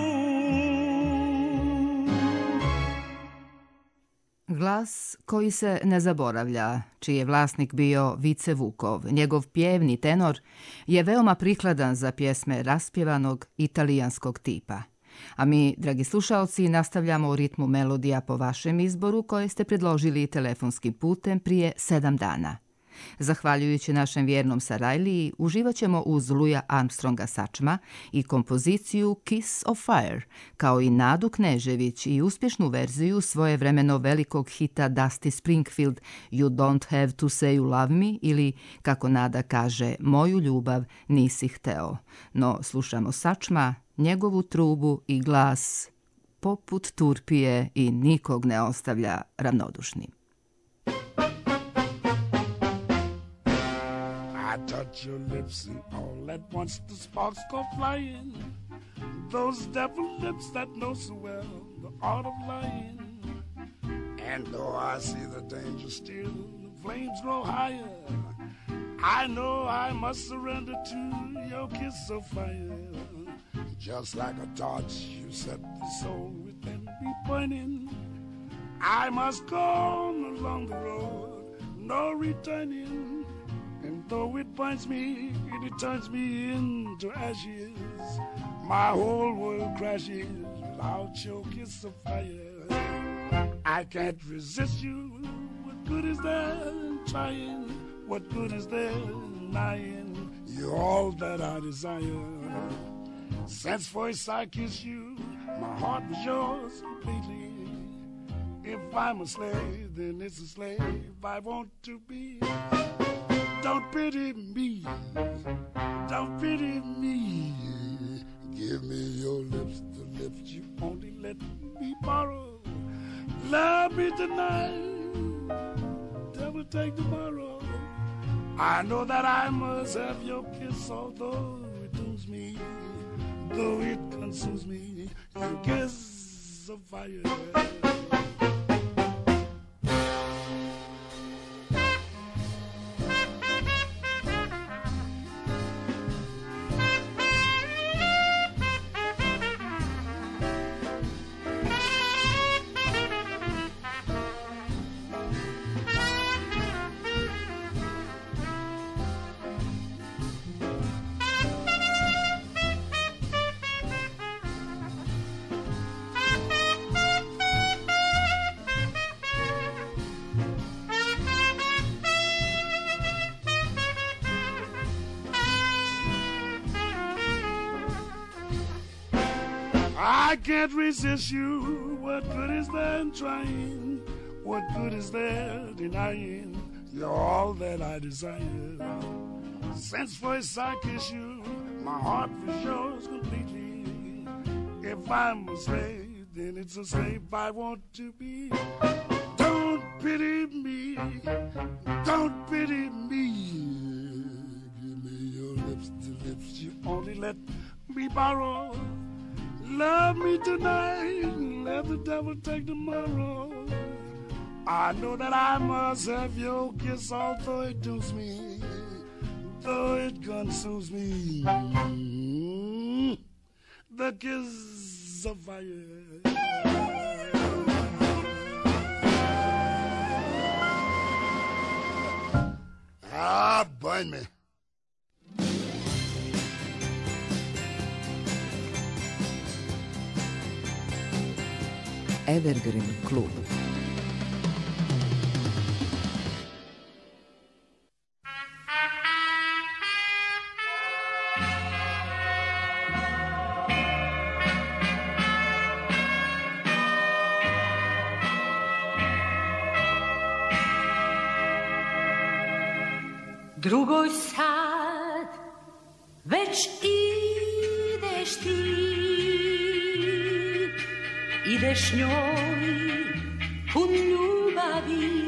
[SPEAKER 1] Glas koji se ne zaboravlja, čiji je vlasnik bio Vice Vukov, njegov pjevni tenor je veoma prikladan za pjesme raspjevanog italijanskog tipa. A mi, dragi slušaoci, nastavljamo u ritmu melodija po vašem izboru koje ste predložili telefonskim putem prije sedam dana. Zahvaljujući našem vjernom Sarajliji, uživat ćemo uz Louisa Armstronga sačma i kompoziciju Kiss of Fire, kao i Nadu Knežević i uspješnu verziju svojevremeno velikog hita Dusty Springfield You Don't Have to Say You Love Me, ili, kako Nada kaže, Moju ljubav nisi hteo. No, slušamo sačma, njegovu trubu i glas poput turpije i nikog ne ostavlja ravnodušnim.
[SPEAKER 3] I touch your lips and all at once the sparks go flying. Those devil lips that know so well the art of lying. And though I see the danger still, the flames grow higher, I know I must surrender to your kiss of fire. Just like a torch you set the soul within me burning, I must go on along the road, no returning. And though it binds me and it turns me into ashes, my whole world crashes without your kiss of fire. I can't resist you. What good is there in trying? What good is there in lying? You're all that I desire. Since first I kissed you, my heart was yours completely. If I'm a slave, then it's a slave I want to be. Don't pity me, don't pity me. Give me your lips, the lips you only let me borrow. Love me tonight, devil take tomorrow. I know that I must have your kiss, although it dooms me, though it consumes me. Your kiss of fire. I can't resist you. What good is there in trying? What good is there denying? You're all that I desire. Since first I kissed you, my heart was yours completely. If I'm a slave, then it's a slave I want to be. Don't pity me, don't pity me. Give me your lips, the lips you only let me borrow. Love me tonight, let the devil take tomorrow. I know that I must have your kiss, although it dooms me, though it consumes me. The kiss of fire. Ah, burn me.
[SPEAKER 1] Evergreen klub.
[SPEAKER 16] Drugoj sad već ideš ti, ideš njoj pun ljubavi,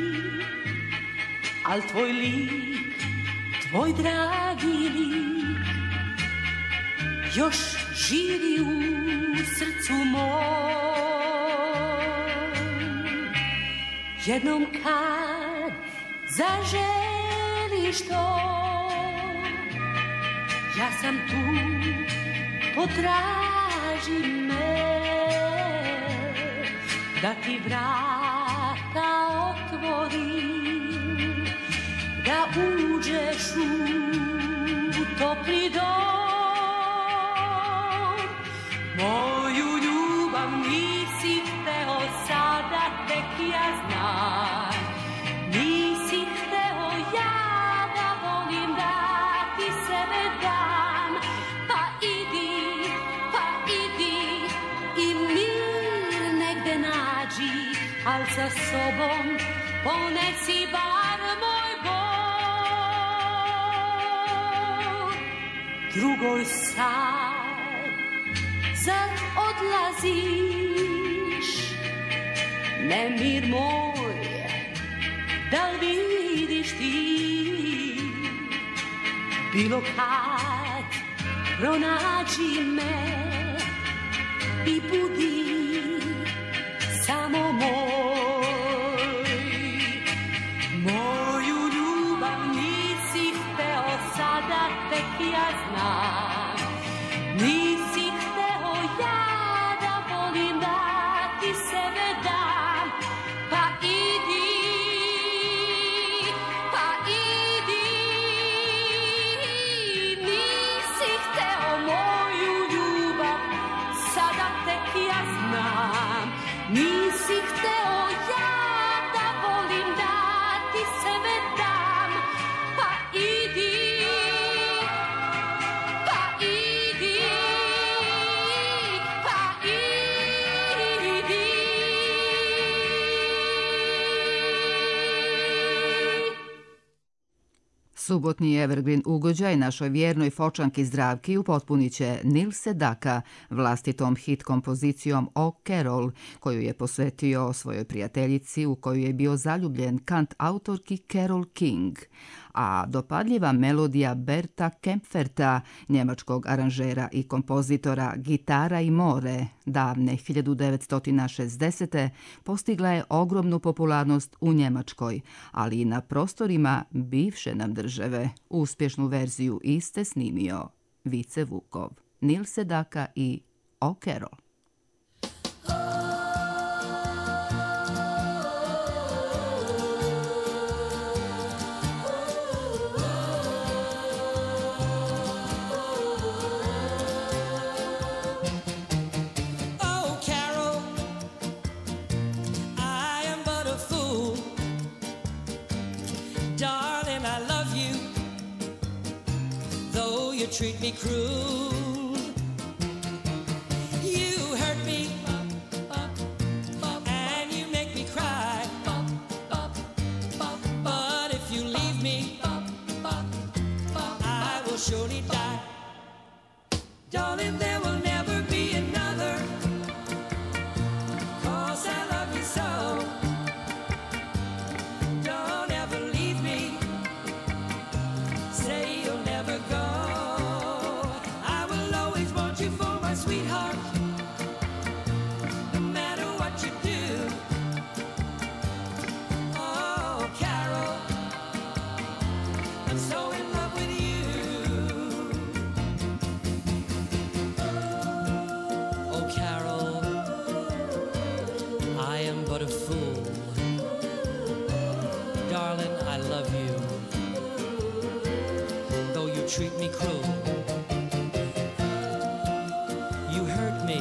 [SPEAKER 16] al tvoj lik, tvoj dragi lik još živi u srcu mom. Jednom kad zaželiš to, ja sam tu, potraži me, da ti vrata otvorim, da uđeš u topli dom. Moju ljubav nisi hteo, sada tek ja znam. Nisi hteo ja da volim, da ti sebe dam. Pa idi, pa idi i mir negde nađi, al sa sobom ponesi bar moj bol. Drugoj sad, zar odlaziš? Nemir moj, da li vidiš ti? Bilo kad pronađi me i budi samo moj. Moju ljubav nisi hteo, sada tek ja znam. Nisi hteo ja da volim, da ti sebe dam. Pa idi, pa idi, nisi hteo moju ljubav, sada tek ja znam. Nisi hteo ja da volim, da ti sebe dam. Pa idi, pa idi, pa idi.
[SPEAKER 1] Subotni Evergreen ugođaj našoj vjernoj fočanki Zdravki upotpunit će Nil Sedaka vlastitom hit kompozicijom O Carol, koju je posvetio svojoj prijateljici u koju je bio zaljubljen kant autorki Carole King. A dopadljiva melodija Berta Kempferta, njemačkog aranžera i kompozitora Gitara i more, davne hiljadu devetsto šezdesete postigla je ogromnu popularnost u Njemačkoj, ali i na prostorima bivše nam države. Uspješnu verziju iste snimio Vice Vukov, Nil Sedaka i O Carol.
[SPEAKER 2] Oh, Carol, I am but a fool. Darling, I love you, though you treat me cruel. You hurt me, and you make me cry. But if you leave me, darling, I love you. Though you treat me cruel, you hurt me,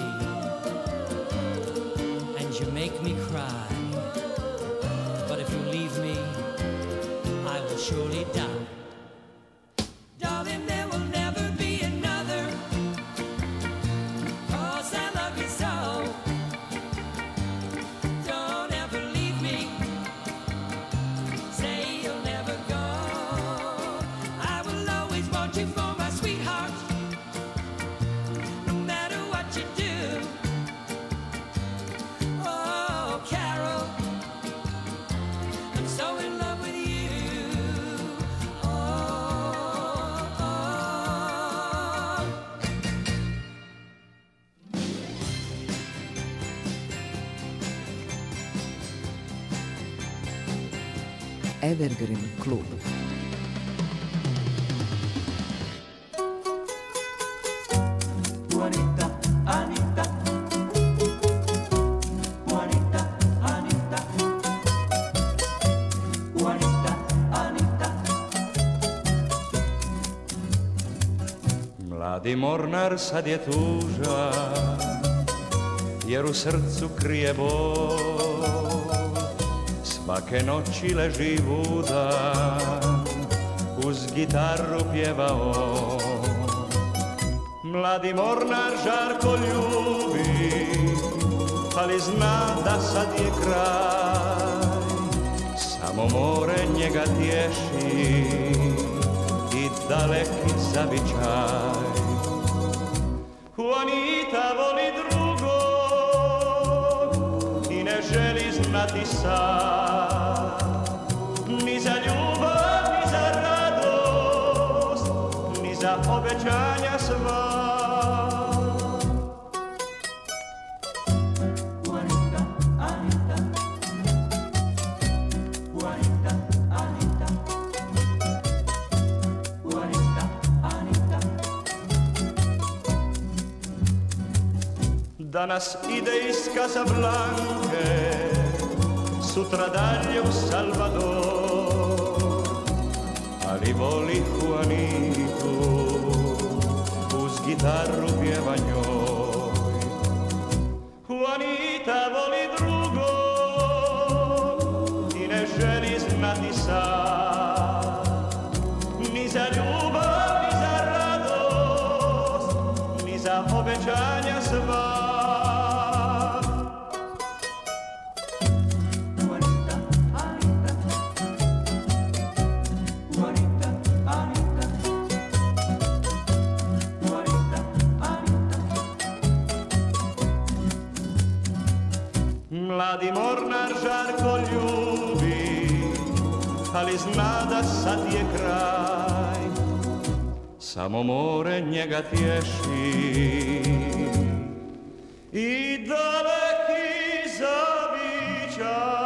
[SPEAKER 2] and you make me cry. But if you leave me, I will surely die. Darling, there will never be another, 'cause I love you so. Don't ever leave me. Say you'll never go. I will always want you for my sweetheart, no matter what you do. Oh, Carol, I'm so in love with you. Oh, oh.
[SPEAKER 1] Evergreen klub.
[SPEAKER 15] Juanita, Anita. Juanita, Anita. Juanita, Anita.
[SPEAKER 14] Mladi mornar sad je tužan, jer u srcu krije bol. Svake noći leži budan, uz gitaru pjeva on. Mladi mornar žarko ljubi, ali zna da sad je kraj. Samo more njega tješi i daleki zavičaj. Juanita voli drugog i ne želi znati sad, ni za ljubav, ni za radost, ni za obećanja sva.
[SPEAKER 15] Juanita, Anita. Juanita, Anita. Juanita, Anita.
[SPEAKER 14] Danas ide iz Casablanke, sutra dalje u Salvador, ali voli Juanitu, uz gitaru pjeva njoj. Juanita voli drugog i ne želi znati sad, ni za ljubav, ni za radost, ni za obećanja sva. Mladi mornar žarko ljubi, ali zna da sad je kraj. Samo more njega tješi i daleki zavičaj.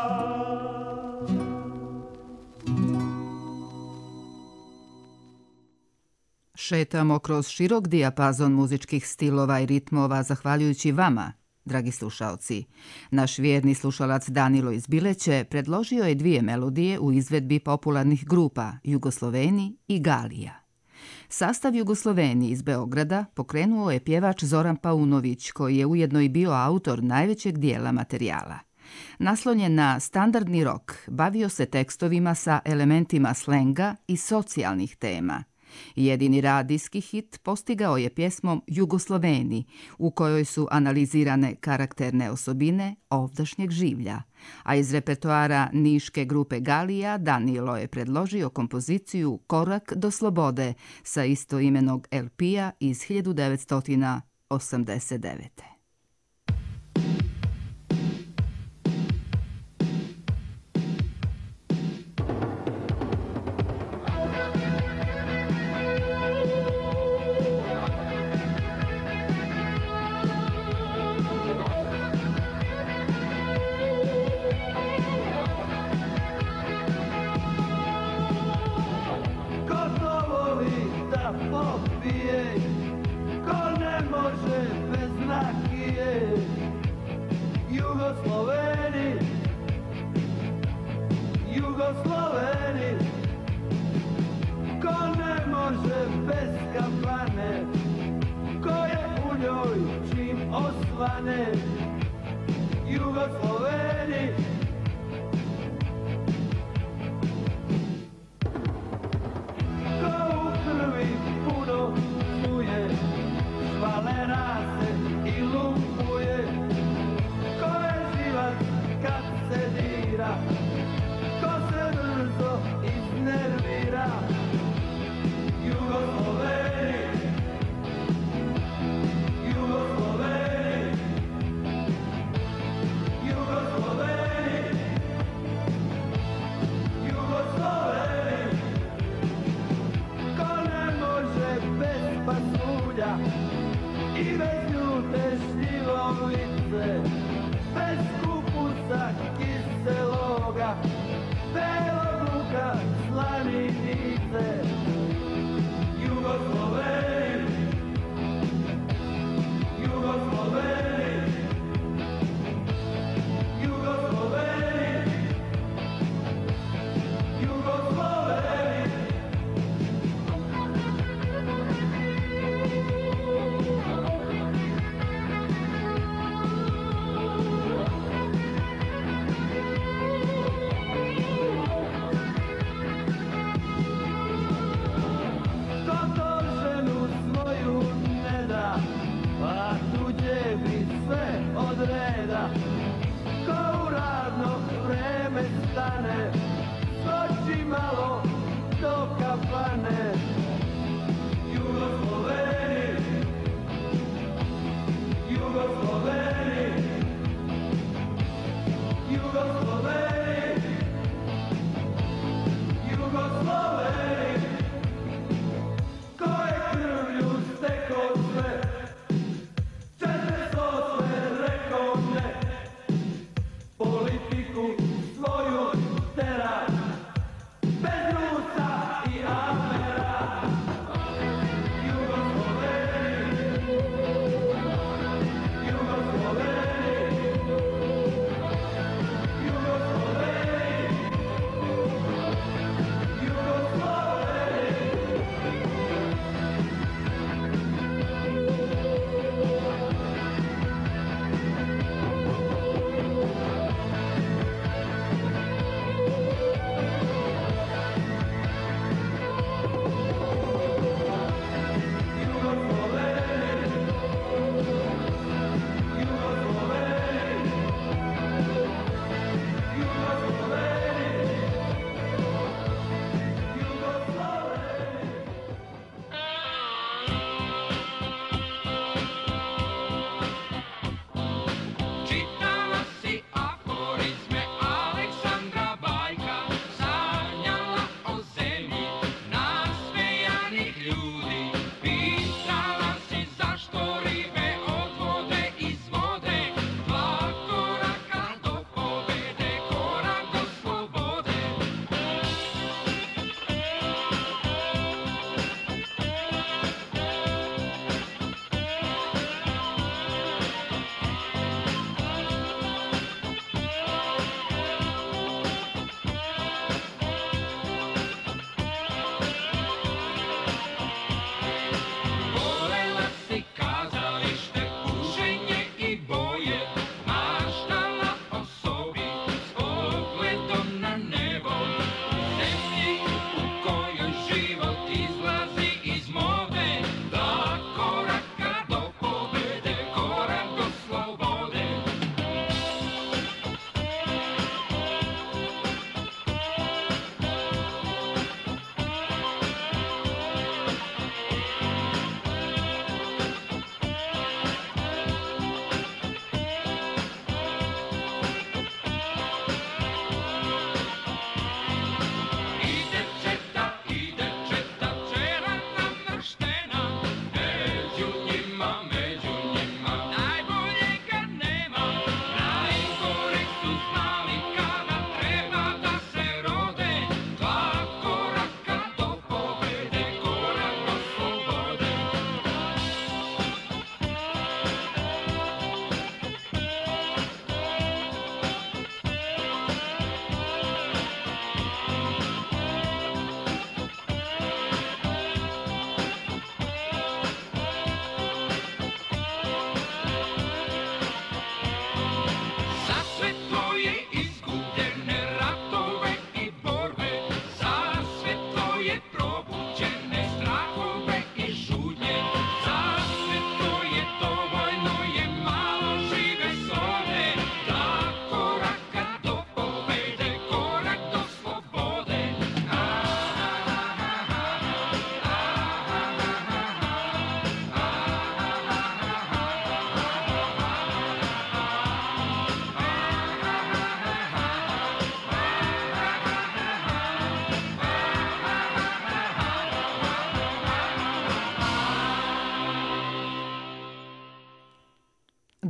[SPEAKER 1] Šetamo kroz širok dijapazon muzičkih stilova i ritmova zahvaljujući vama, dragi slušaoci. Naš vjerni slušalac Danilo iz Bileće predložio je dvije melodije u izvedbi popularnih grupa Jugosloveni i Galija. Sastav Jugosloveni iz Beograda pokrenuo je pjevač Zoran Paunović, koji je ujedno i bio autor najvećeg dijela materijala. Naslonjen na standardni rok, bavio se tekstovima sa elementima slenga i socijalnih tema. Jedini radijski hit postigao je pjesmom Jugosloveni, u kojoj su analizirane karakterne osobine ovdašnjeg življa, a iz repertoara niške grupe Galija Danilo je predložio kompoziciju Korak do slobode sa istoimenog el pe-a iz hiljadu devetsto osamdeset devete.
[SPEAKER 15] Jugosloveni, Jugosloveni.
[SPEAKER 17] osvane Jugosloveni. Ko u krvi puno čuje, švalera se i lumpuje. Ko je živac kad se dira, ko se brzo iznervira. Jugosloveni, Jugosloveni, Jugosloveni.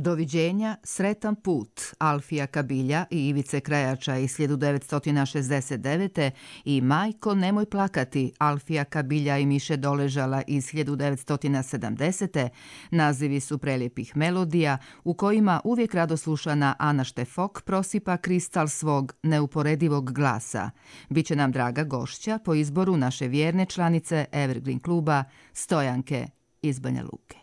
[SPEAKER 1] Doviđenja, sretan put Alfija Kabilja i Ivice Krajača iz hiljadu devetsto šezdeset devete i Majko nemoj plakati Alfija Kabilja i Miše Doležala iz hiljadu devetsto sedamdesete nazivi su prelijepih melodija u kojima uvijek rado slušana Ana Štefok prosipa kristal svog neuporedivog glasa. Biće nam draga gošća po izboru naše vjerne članice Evergreen kluba Stojanke iz Banja Luke.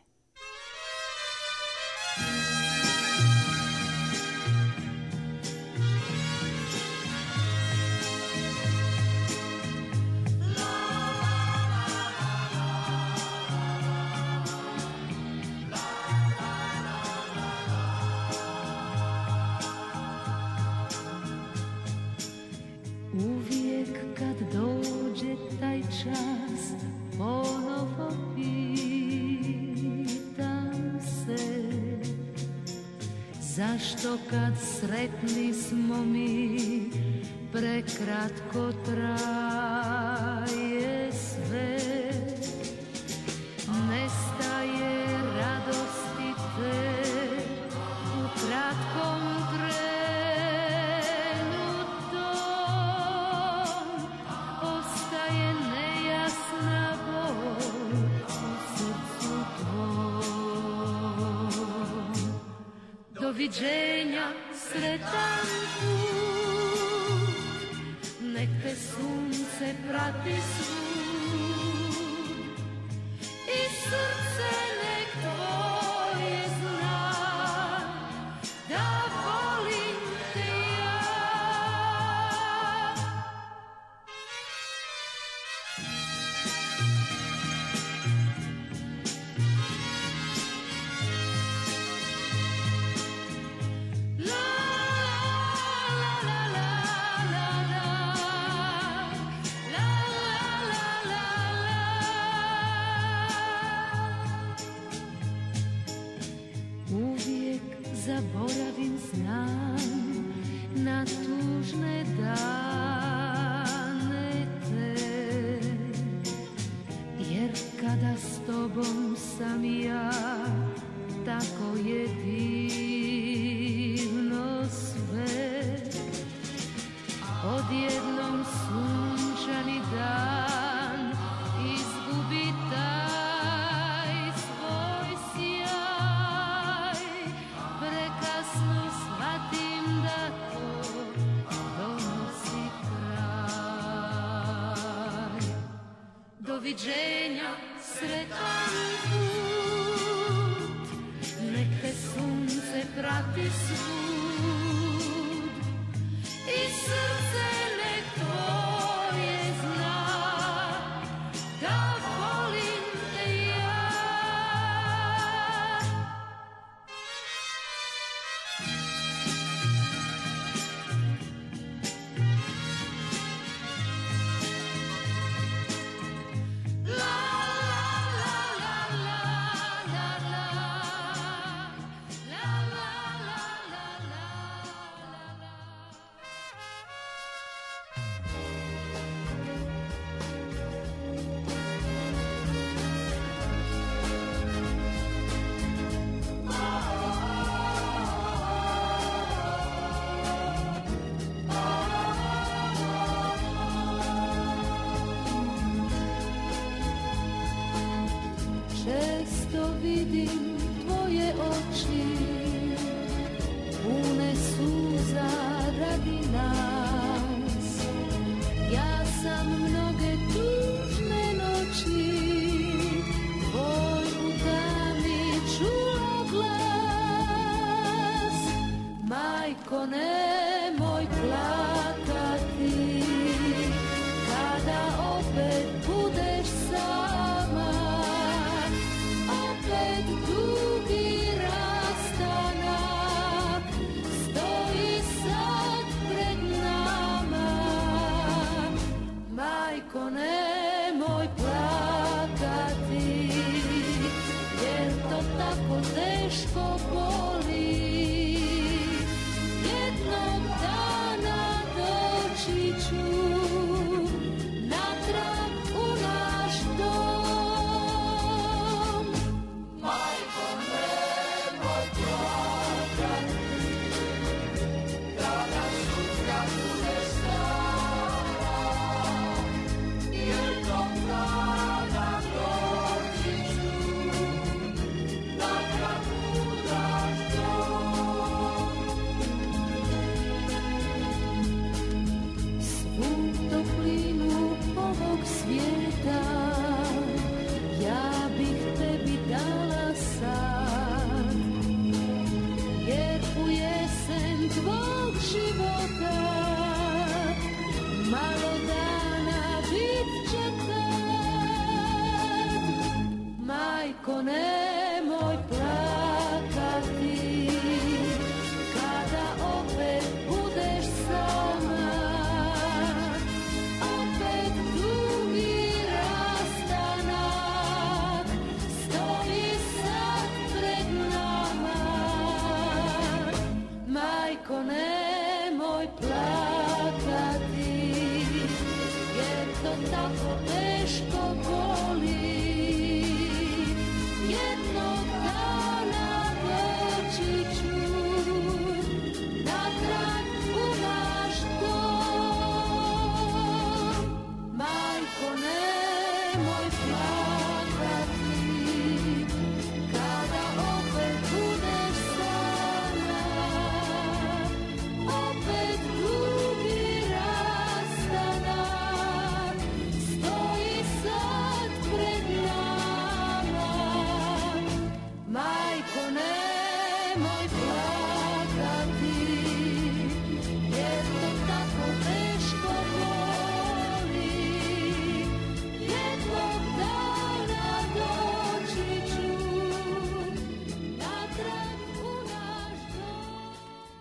[SPEAKER 9] Uvijek kad dođe taj čas, ponovo pitam se, zašto kad sretni smo mi, prekratko traje sve, nestaje radosti te u kratkom trenu. Doviđenja, sretan put, nek te sunce prati svud i srce nek tvoje zna da volim te ja. Zaboravim znam na tužne dane te, jer kada s tobom sam ja, tako je divno sve. Odjednom sunčani dan izgubi taj svoj sjaj, prekasno shvatim da to donosi kraj. Doviđenja, sretan put, nek te sunce prati svud i srce nek tvoje zna da volim te ja. Često vidim tvoje oči, pune suza radi nas. Ja sam mnoge tužne noći tvoj u tami čula glas. Majko, nemoj plakati kada opet budeš sama, opet dugi rastanak stoji sad pred nama. Majko, nemoj plakati, jer to tako teško boli. Jednog dana doći ću natrag u naš dom. Majko, nemoj plakati. Majko, nemoj plakati kada opet budeš sama. Opet dugi rastanak stoji sad pred nama. Majko, nemoj plakati, jer to tako teško boli. Jednog dana doći ću natrag u naš dom. Majko, nemoj plakati kada opet budeš sama. Opet dugi rastanak stoji sad pred nama. Majko, nemoj plakati, jer to tako teško boli. Jednog dana doći ću natrag u naš dom.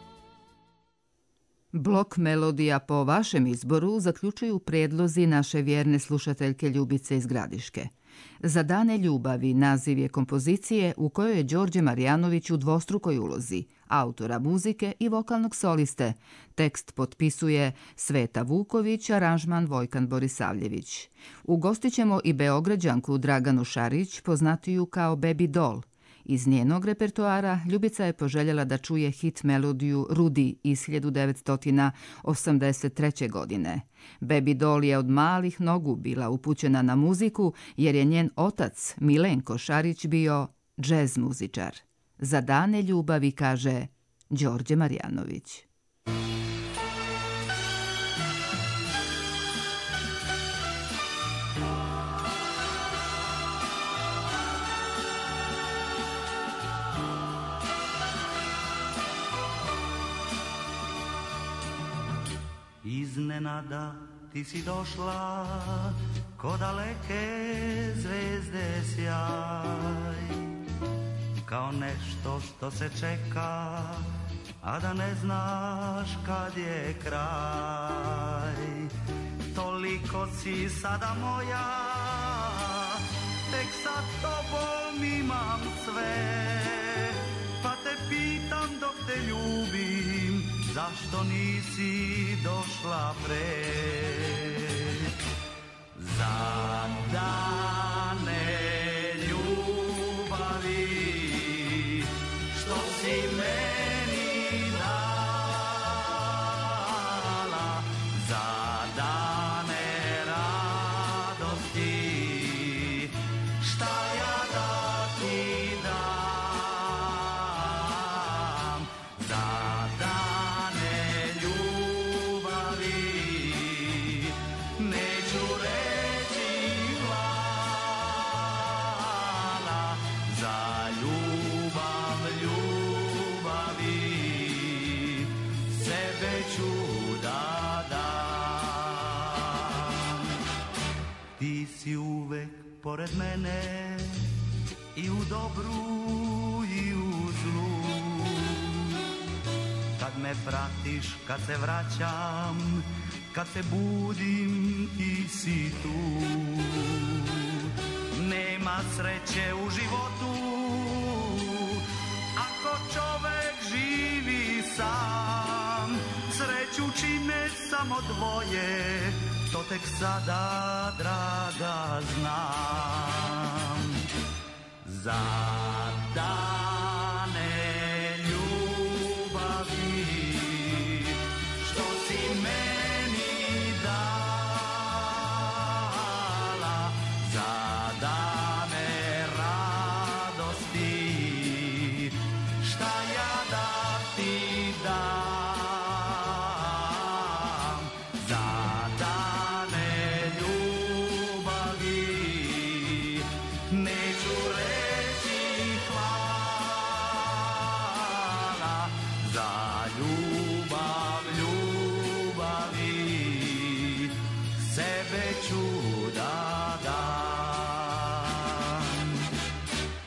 [SPEAKER 1] Blok melodija po vašem izboru zaključuju predlozi naše vjerne slušateljke Ljubice iz Gradiške. Za dane ljubavi naziv je kompozicije u kojoj je Đorđe Marjanović u dvostrukoj ulozi, autora muzike i vokalnog soliste. Tekst potpisuje Sveta Vuković, aranžman Vojkan Borisavljević. Ugostit ćemo i Beograđanku Draganu Šarić, poznatiju kao Baby Doll. Iz njenog repertoara Ljubica je poželjela da čuje hit melodiju Rudi iz hiljadu devetsto osamdeset treće. godine. Baby Doll je od malih nogu bila upućena na muziku jer je njen otac Milenko Šarić bio džez muzičar. Za dane ljubavi kaže Đorđe Marjanović.
[SPEAKER 10] Iznenada ti si došla ko daleke zvezde sjaj, kao nešto što se čeka, a da ne znaš kad je kraj. Toliko si sada moja, tek sa tobom imam sve, pa te pitam dok te ljubim, zašto nisi došla pre? Za dane ljubavi što si meni dala, za dane radosti šta ja da ti dam, za dane ljubavi neću reći hvala, za ljubav ljubavi sebe ću da dam. Ti si uvek pored mene i u dobru i u zlu, kad me pratiš, kad se vraćam, kad se budim, ti si tu. Nema sreće u životu ako čovek živi sam, sreću čine samo dvoje, to tek sada, draga, znam. Za dane ljubavi što si meni dala, za dane radosti šta ja da ti dam, za dane ljubavi neću reći hvala, za ljubav ljubavi sebe ću da dam.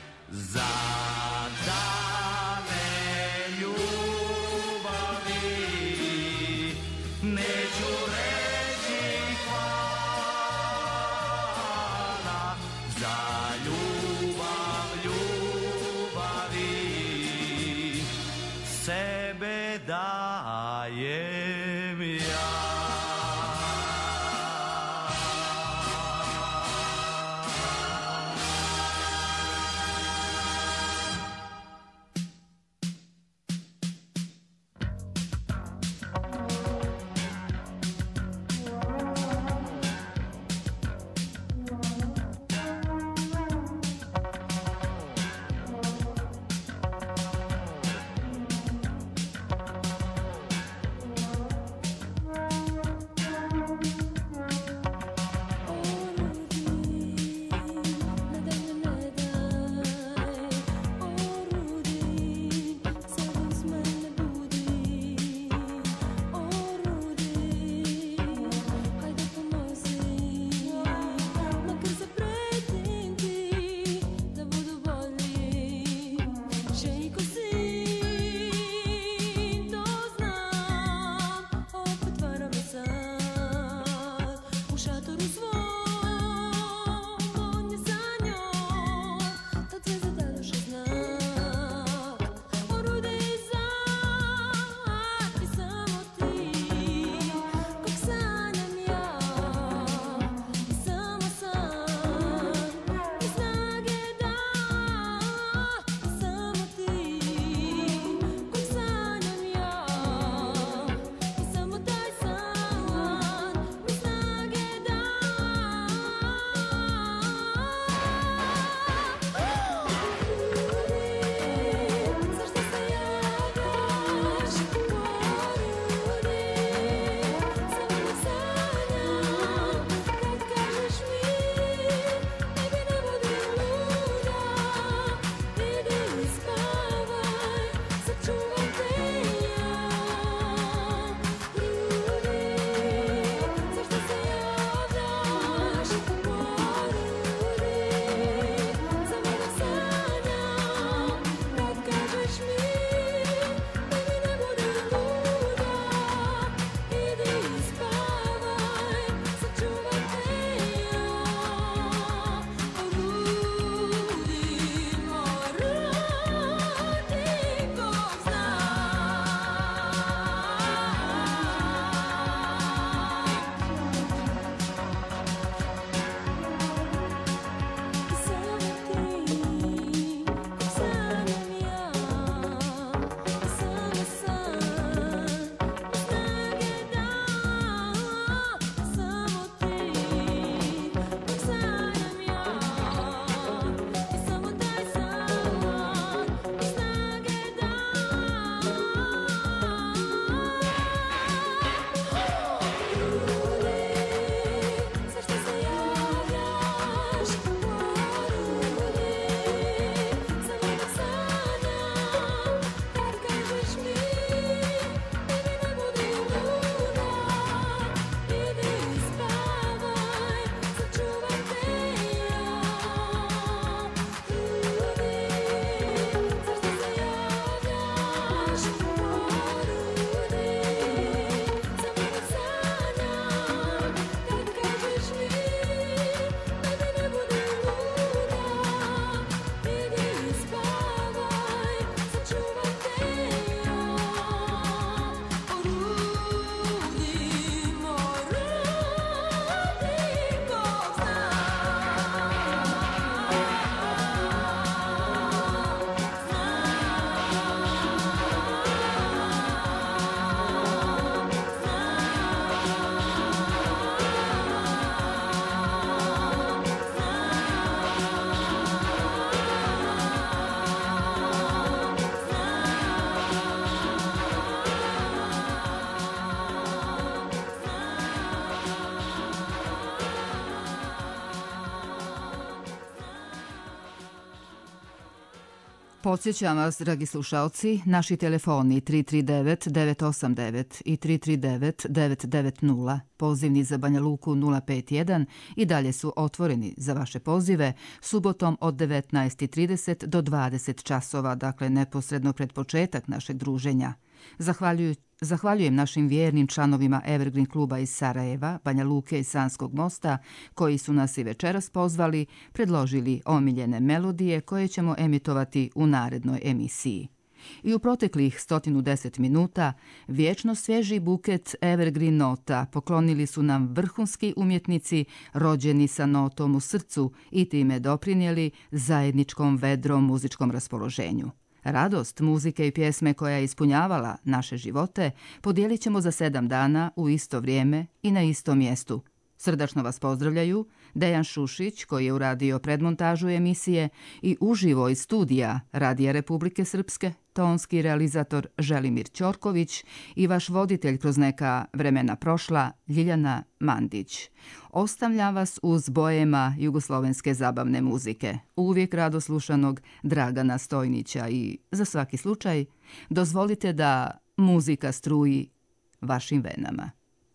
[SPEAKER 1] Podsjećam vas, dragi slušaoci, naši telefoni tri tri devet devet osam devet i tri tri devet devet devet nula, pozivni za Banja Luku nula pet jedan i dalje su otvoreni za vaše pozive subotom od devetnaest i trideset do dvadeset časova, dakle neposredno pred početak našeg druženja. Zahvaljuju, zahvaljujem našim vjernim članovima Evergreen kluba iz Sarajeva, Banja Luke i Sanskog mosta, koji su nas i večeras pozvali, predložili omiljene melodije koje ćemo emitovati u narednoj emisiji. I u proteklih sto deset minuta vječno svježi buket Evergreen nota poklonili su nam vrhunski umjetnici rođeni sa notom u srcu i time doprinijeli zajedničkom vedrom muzičkom raspoloženju. Radost muzike i pjesme koja je ispunjavala naše živote podijelit ćemo za sedam dana u isto vrijeme i na istom mjestu. Srdačno vas pozdravljaju Dejan Šušić, koji je uradio predmontažu emisije, i uživo iz studija Radija Republike Srpske, tonski realizator Želimir Ćorković i vaš voditelj kroz neka vremena prošla, Ljiljana Mandić. Ostavljam vas uz bojema jugoslovenske zabavne muzike, uvijek rado slušanog Dragana Stojnića, i za svaki slučaj dozvolite da muzika struji vašim venama.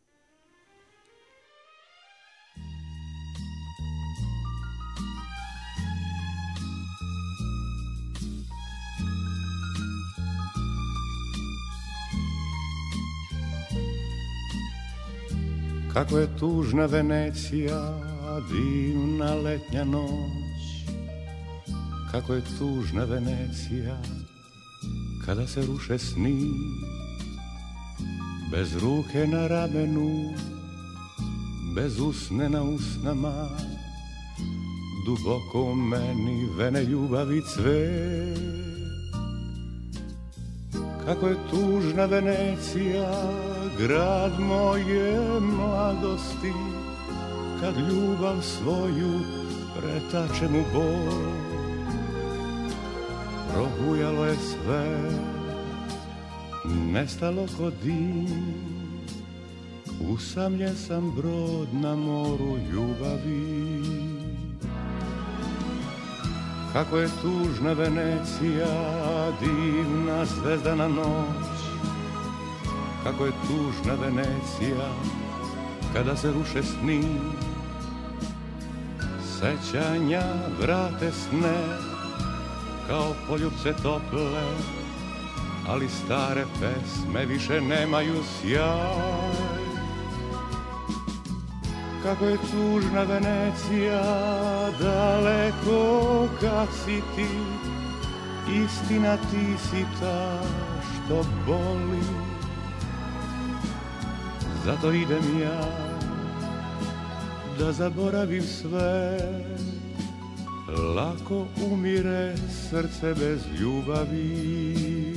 [SPEAKER 13] Kako je tužna Venecija, divna letnja noć. Kako je tužna Venecija, kada se ruše sni. Bez ruke na ramenu, bez usne na usnama, duboko u meni vene ljubavi cvet. Kako je tužna Venecija, grad moje mladosti, kad ljubav svoju pretačem u bol. Probujalo je sve, nestalo ko dim, usamljen sam brod na moru ljubavi. Kako je tužna Venecija, divna zvezdana noć. Kako je tužna Venecija, kada se ruše sni. Sećanja vrate sne, kao poljupce tople, ali stare pesme više nemaju sjaj. Kako je tužna Venecija, daleko kad si ti, istina ti si ta što boli. Zato idem ja da zaboravim sve, lako umire srce bez ljubavi.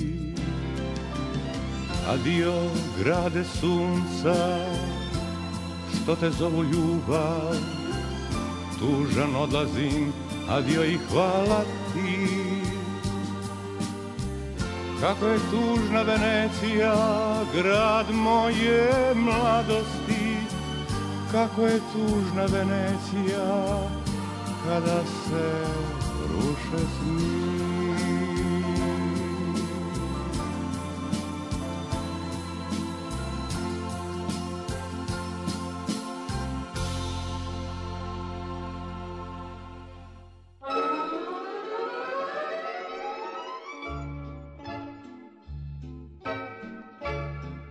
[SPEAKER 13] Adio grade sunca, što te zovu ljubav, tužan odlazim, adio i hvala ti. Kako je tužna Venecija, grad moje mladosti. Kako je tužna Venecija, kada se ruše sni.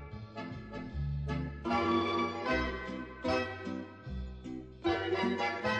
[SPEAKER 11] Thank you.